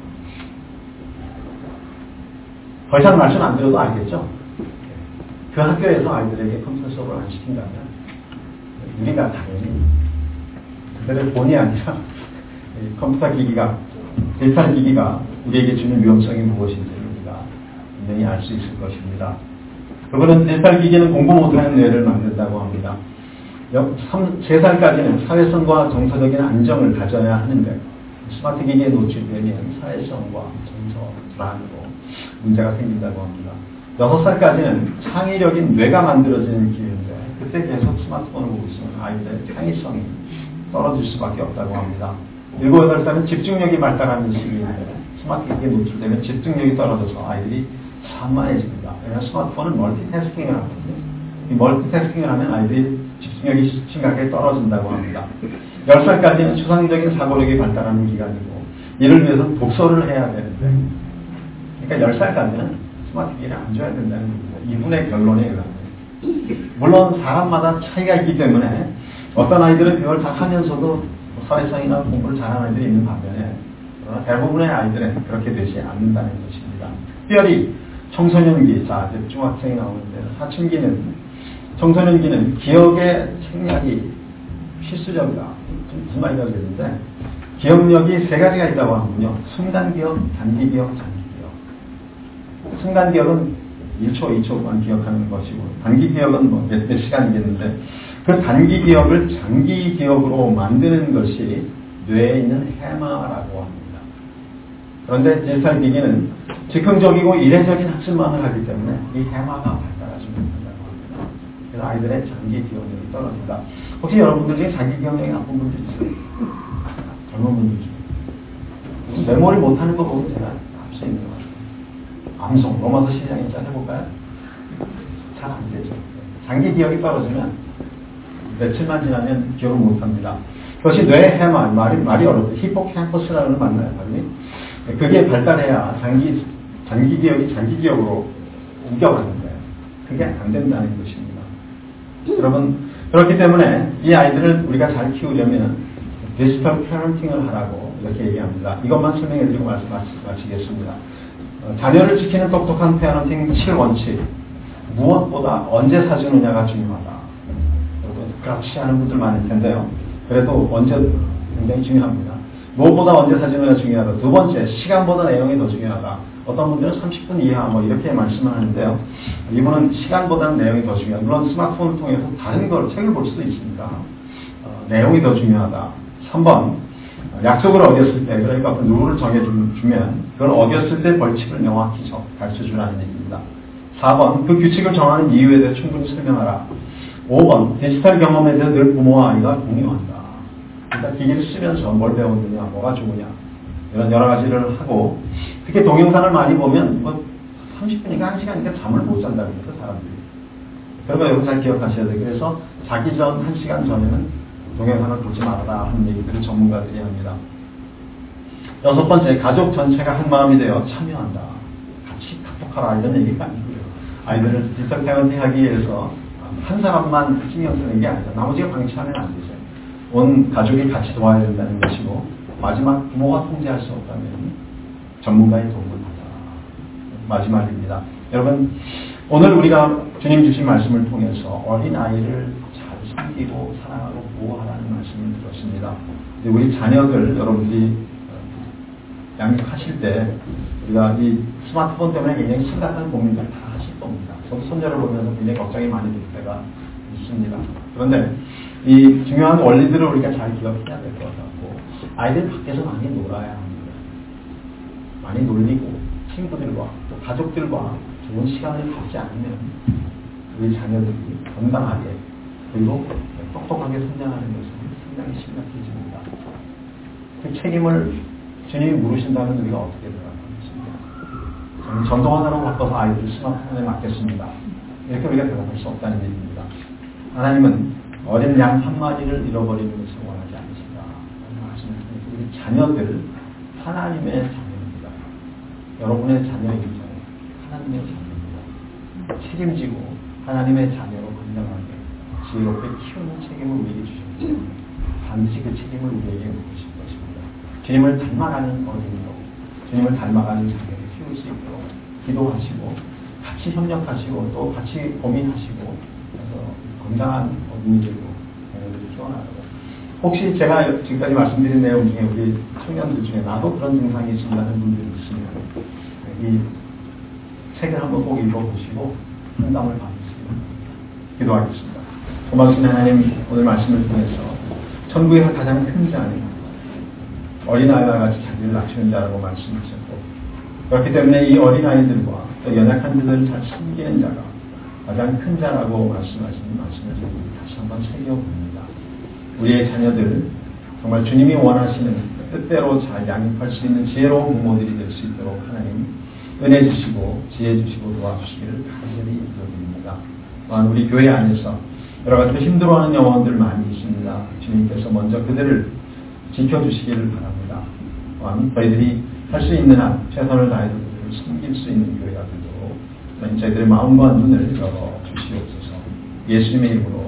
더 이상 말씀 안 드려도 알겠죠? 그 학교에서 아이들에게 컴퓨터 수업을 안 시킨다면 우리가 당연히 그들의 본의 아니라 컴퓨터 기기가, 디지털 기기가 우리에게 주는 위험성이 무엇인지 우리가 분명히 알 수 있을 것입니다. 그거는 디지털 기기는 공부 못하는 뇌를 만든다고 합니다. 세 살까지는 사회성과 정서적인 안정을 가져야 하는데 스마트 기기에 노출되면 사회성과 정서, 불안으로 문제가 생긴다고 합니다. 여섯 살까지는 창의력인 뇌가 만들어지는 기회인데 그때 계속 스마트폰을 보고 있으면 아이들의 창의성이 떨어질 수밖에 없다고 합니다. 일곱, 여덟 살은 집중력이 발달하는 시기인데 스마트폰에 노출되면 집중력이 떨어져서 아이들이 산만해집니다. 왜냐하면 스마트폰은 멀티태스킹을 하거든요. 이 멀티태스킹을 하면 아이들이 집중력이 심각하게 떨어진다고 합니다. 열 살까지는 추상적인 사고력이 발달하는 기간이고 이를 위해서는 독서를 해야 되는데 그러니까 열 살까지는 스마트폰을 안 줘야 된다는 겁니다. 이분의 결론에 의하면. 물론 사람마다 차이가 있기 때문에 어떤 아이들은 그걸 다 하면서도 사회성이나 공부를 잘하는 아이들이 있는 반면에 그러나 대부분의 아이들은 그렇게 되지 않는다는 것입니다. 특별히 청소년기, 자, 이제 중학생이 나오는데 사춘기는 청소년기는 기억의 생략이 필수적이다. 무슨 말인가 그랬는데 기억력이 세 가지가 있다고 하는군요. 순간기억, 단기기억, 장기기억. 순간기억은 일 초, 이 초만 기억하는 것이고 단기기억은 뭐 몇, 몇 시간이겠는데 그 단기기억을 장기기억으로 만드는 것이 뇌에 있는 해마라고 합니다. 그런데 디지털 기기는 즉흥적이고 이례적인 학습만을 하기 때문에 이 해마가 발달하지 못한다고 합니다. 그래서 아이들의 장기 기억력이 떨어진다. 혹시 여러분들 중에 장기 기억력이 나쁜 분들 있어요? 젊은 분들 중에. 메모리 못하는 거 보면 제가 할 수 있는 것 같아요. 암송, 로마서 시장 일자 해볼까요? 잘 안 되죠. 장기 기억이 떨어지면 며칠만 지나면 기억을 못합니다. 그것이 뇌 해마, 말이, 말이 어렵죠. 히포캠퍼스라는 걸 만나요. 발음이. 그게 발달해야 장기, 장기 기억이 장기 기억으로 옮겨가는 거예요. 그게 안 된다는 것입니다. 여러분, 그렇기 때문에 이 아이들을 우리가 잘 키우려면 디지털 패런팅을 하라고 이렇게 얘기합니다. 이것만 설명해드리고 말씀 마치겠습니다. 어, 자녀를 지키는 똑똑한 패런팅 칠 원칙. 무엇보다 언제 사주느냐가 중요하다. 여러분, 그렇지 않은 분들 많을 텐데요. 그래도 언제 굉장히 중요합니다. 무엇보다 언제 사주느냐가 중요하다. 두 번째, 시간보다 내용이 더 중요하다. 어떤 분들은 삼십 분 이하 뭐 이렇게 말씀을 하는데요. 이분은 시간보다는 내용이 더 중요하다. 물론 스마트폰을 통해서 다른 걸, 책을 볼 수도 있습니다. 어, 내용이 더 중요하다. 삼 번, 약속을 어겼을 때, 그러니까 어떤 룰을 정해주면 그걸 어겼을 때 벌칙을 명확히 가르쳐주라는 얘기입니다. 사 번, 그 규칙을 정하는 이유에 대해 충분히 설명하라. 오 번, 디지털 경험에 대해 늘 부모와 아이가 공유한다. 그러니까 기기를 쓰면서 뭘 배우느냐, 뭐가 좋으냐, 이런 여러 가지를 하고, 특히 동영상을 많이 보면 뭐 삼십 분이니까 한 시간이니까 잠을 못 잔다고 해요, 사람들이. 그러면 여러분 잘 기억하셔야 돼요. 그래서 자기 전 한 시간 전에는 동영상을 보지 말아라 하는 얘기들을 전문가들이 합니다. 여섯 번째, 가족 전체가 한 마음이 되어 참여한다. 같이 카톡하라 이런 얘기가 아니고요. 아이들을 디지털 패런팅 하기 위해서 한 사람만 신경 쓰는 게 아니라 나머지가 방치하면 안 되죠. 온 가족이 같이 도와야 된다는 것이고, 마지막 부모가 통제할 수 없다면 전문가의 도움을 받아라. 마지막입니다. 여러분, 오늘 우리가 주님 주신 말씀을 통해서 어린아이를 잘 섬기고 사랑하고 보호하라는 말씀을 들었습니다. 우리 자녀들 여러분들이 양육하실 때 우리가 이 스마트폰 때문에 굉장히 심각한 고민들을 다 하실 겁니다. 저도 손자를 보면서 굉장히 걱정이 많이 될 때가 있습니다. 그런데 이 중요한 원리들을 우리가 잘 기억해야 될 것 같고, 아이들 밖에서 많이 놀아야 합니다. 많이 놀리고 친구들과 또 가족들과 좋은 시간을 갖지 않으면 우리 자녀들이 건강하게 그리고 똑똑하게 성장하는 것은 상당히 심각해집니다. 그 책임을 주님이 물으신다면 우리가 어떻게 대답하겠습니까? 저는 전도 하나로 바꿔서 아이들 스마트폰에 맡겼습니다. 이렇게 우리가 대답할 수 없다는 얘기입니다. 하나님은 어린 양 한 마리를 잃어버리는 것을 원하지 않으신다. 말씀을 통해서 우리 자녀들 하나님의 자녀입니다. 여러분의 자녀입니다. 하나님의 자녀입니다. 책임지고 하나님의 자녀로 건강하게 지혜롭게 키우는 책임을 우리에게 주셨기 때문에 반드시 그 책임을 우리에게 물으실 것입니다. 주님을 닮아가는 어린이로 주님을 닮아가는 자녀를 키울 수 있도록 기도하시고 같이 협력하시고 또 같이 고민하시고 그래서 건강한 어린이들로 자녀들을 키워나가고, 혹시 제가 지금까지 말씀드린 내용 중에 우리 청년들 중에 나도 그런 증상이 있다는 분들이 있으면 이 책을 한번 꼭 읽어보시고 상담을 받으시기 기도하겠습니다. 고맙습니다. 하나님, 오늘 말씀을 통해서 천국의 가장 큰 자는 어린아이와 같이 자기를 낮추는 자라고 말씀하셨고, 그렇기 때문에 이 어린아이들과 또 연약한 자들을 잘 섬기는 자가 가장 큰 자라고 말씀하신 말씀을 다시 한번 새겨봅니다. 우리의 자녀들 정말 주님이 원하시는 뜻대로 잘 양육할 수 있는 지혜로운 부모들이 될 수 있도록 하나님 은혜 주시고 지혜 주시고 도와주시기를 간절히 기도드립니다. 또한 우리 교회 안에서 여러 가지 힘들어하는 영혼들 많이 있습니다. 주님께서 먼저 그들을 지켜주시기를 바랍니다. 또한 저희들이 할 수 있는 한 최선을 다해서 그들을 섬길 수 있는 교회가 되도록 저희들의 마음과 눈을 열어 주시옵소서. 예수님의 이름으로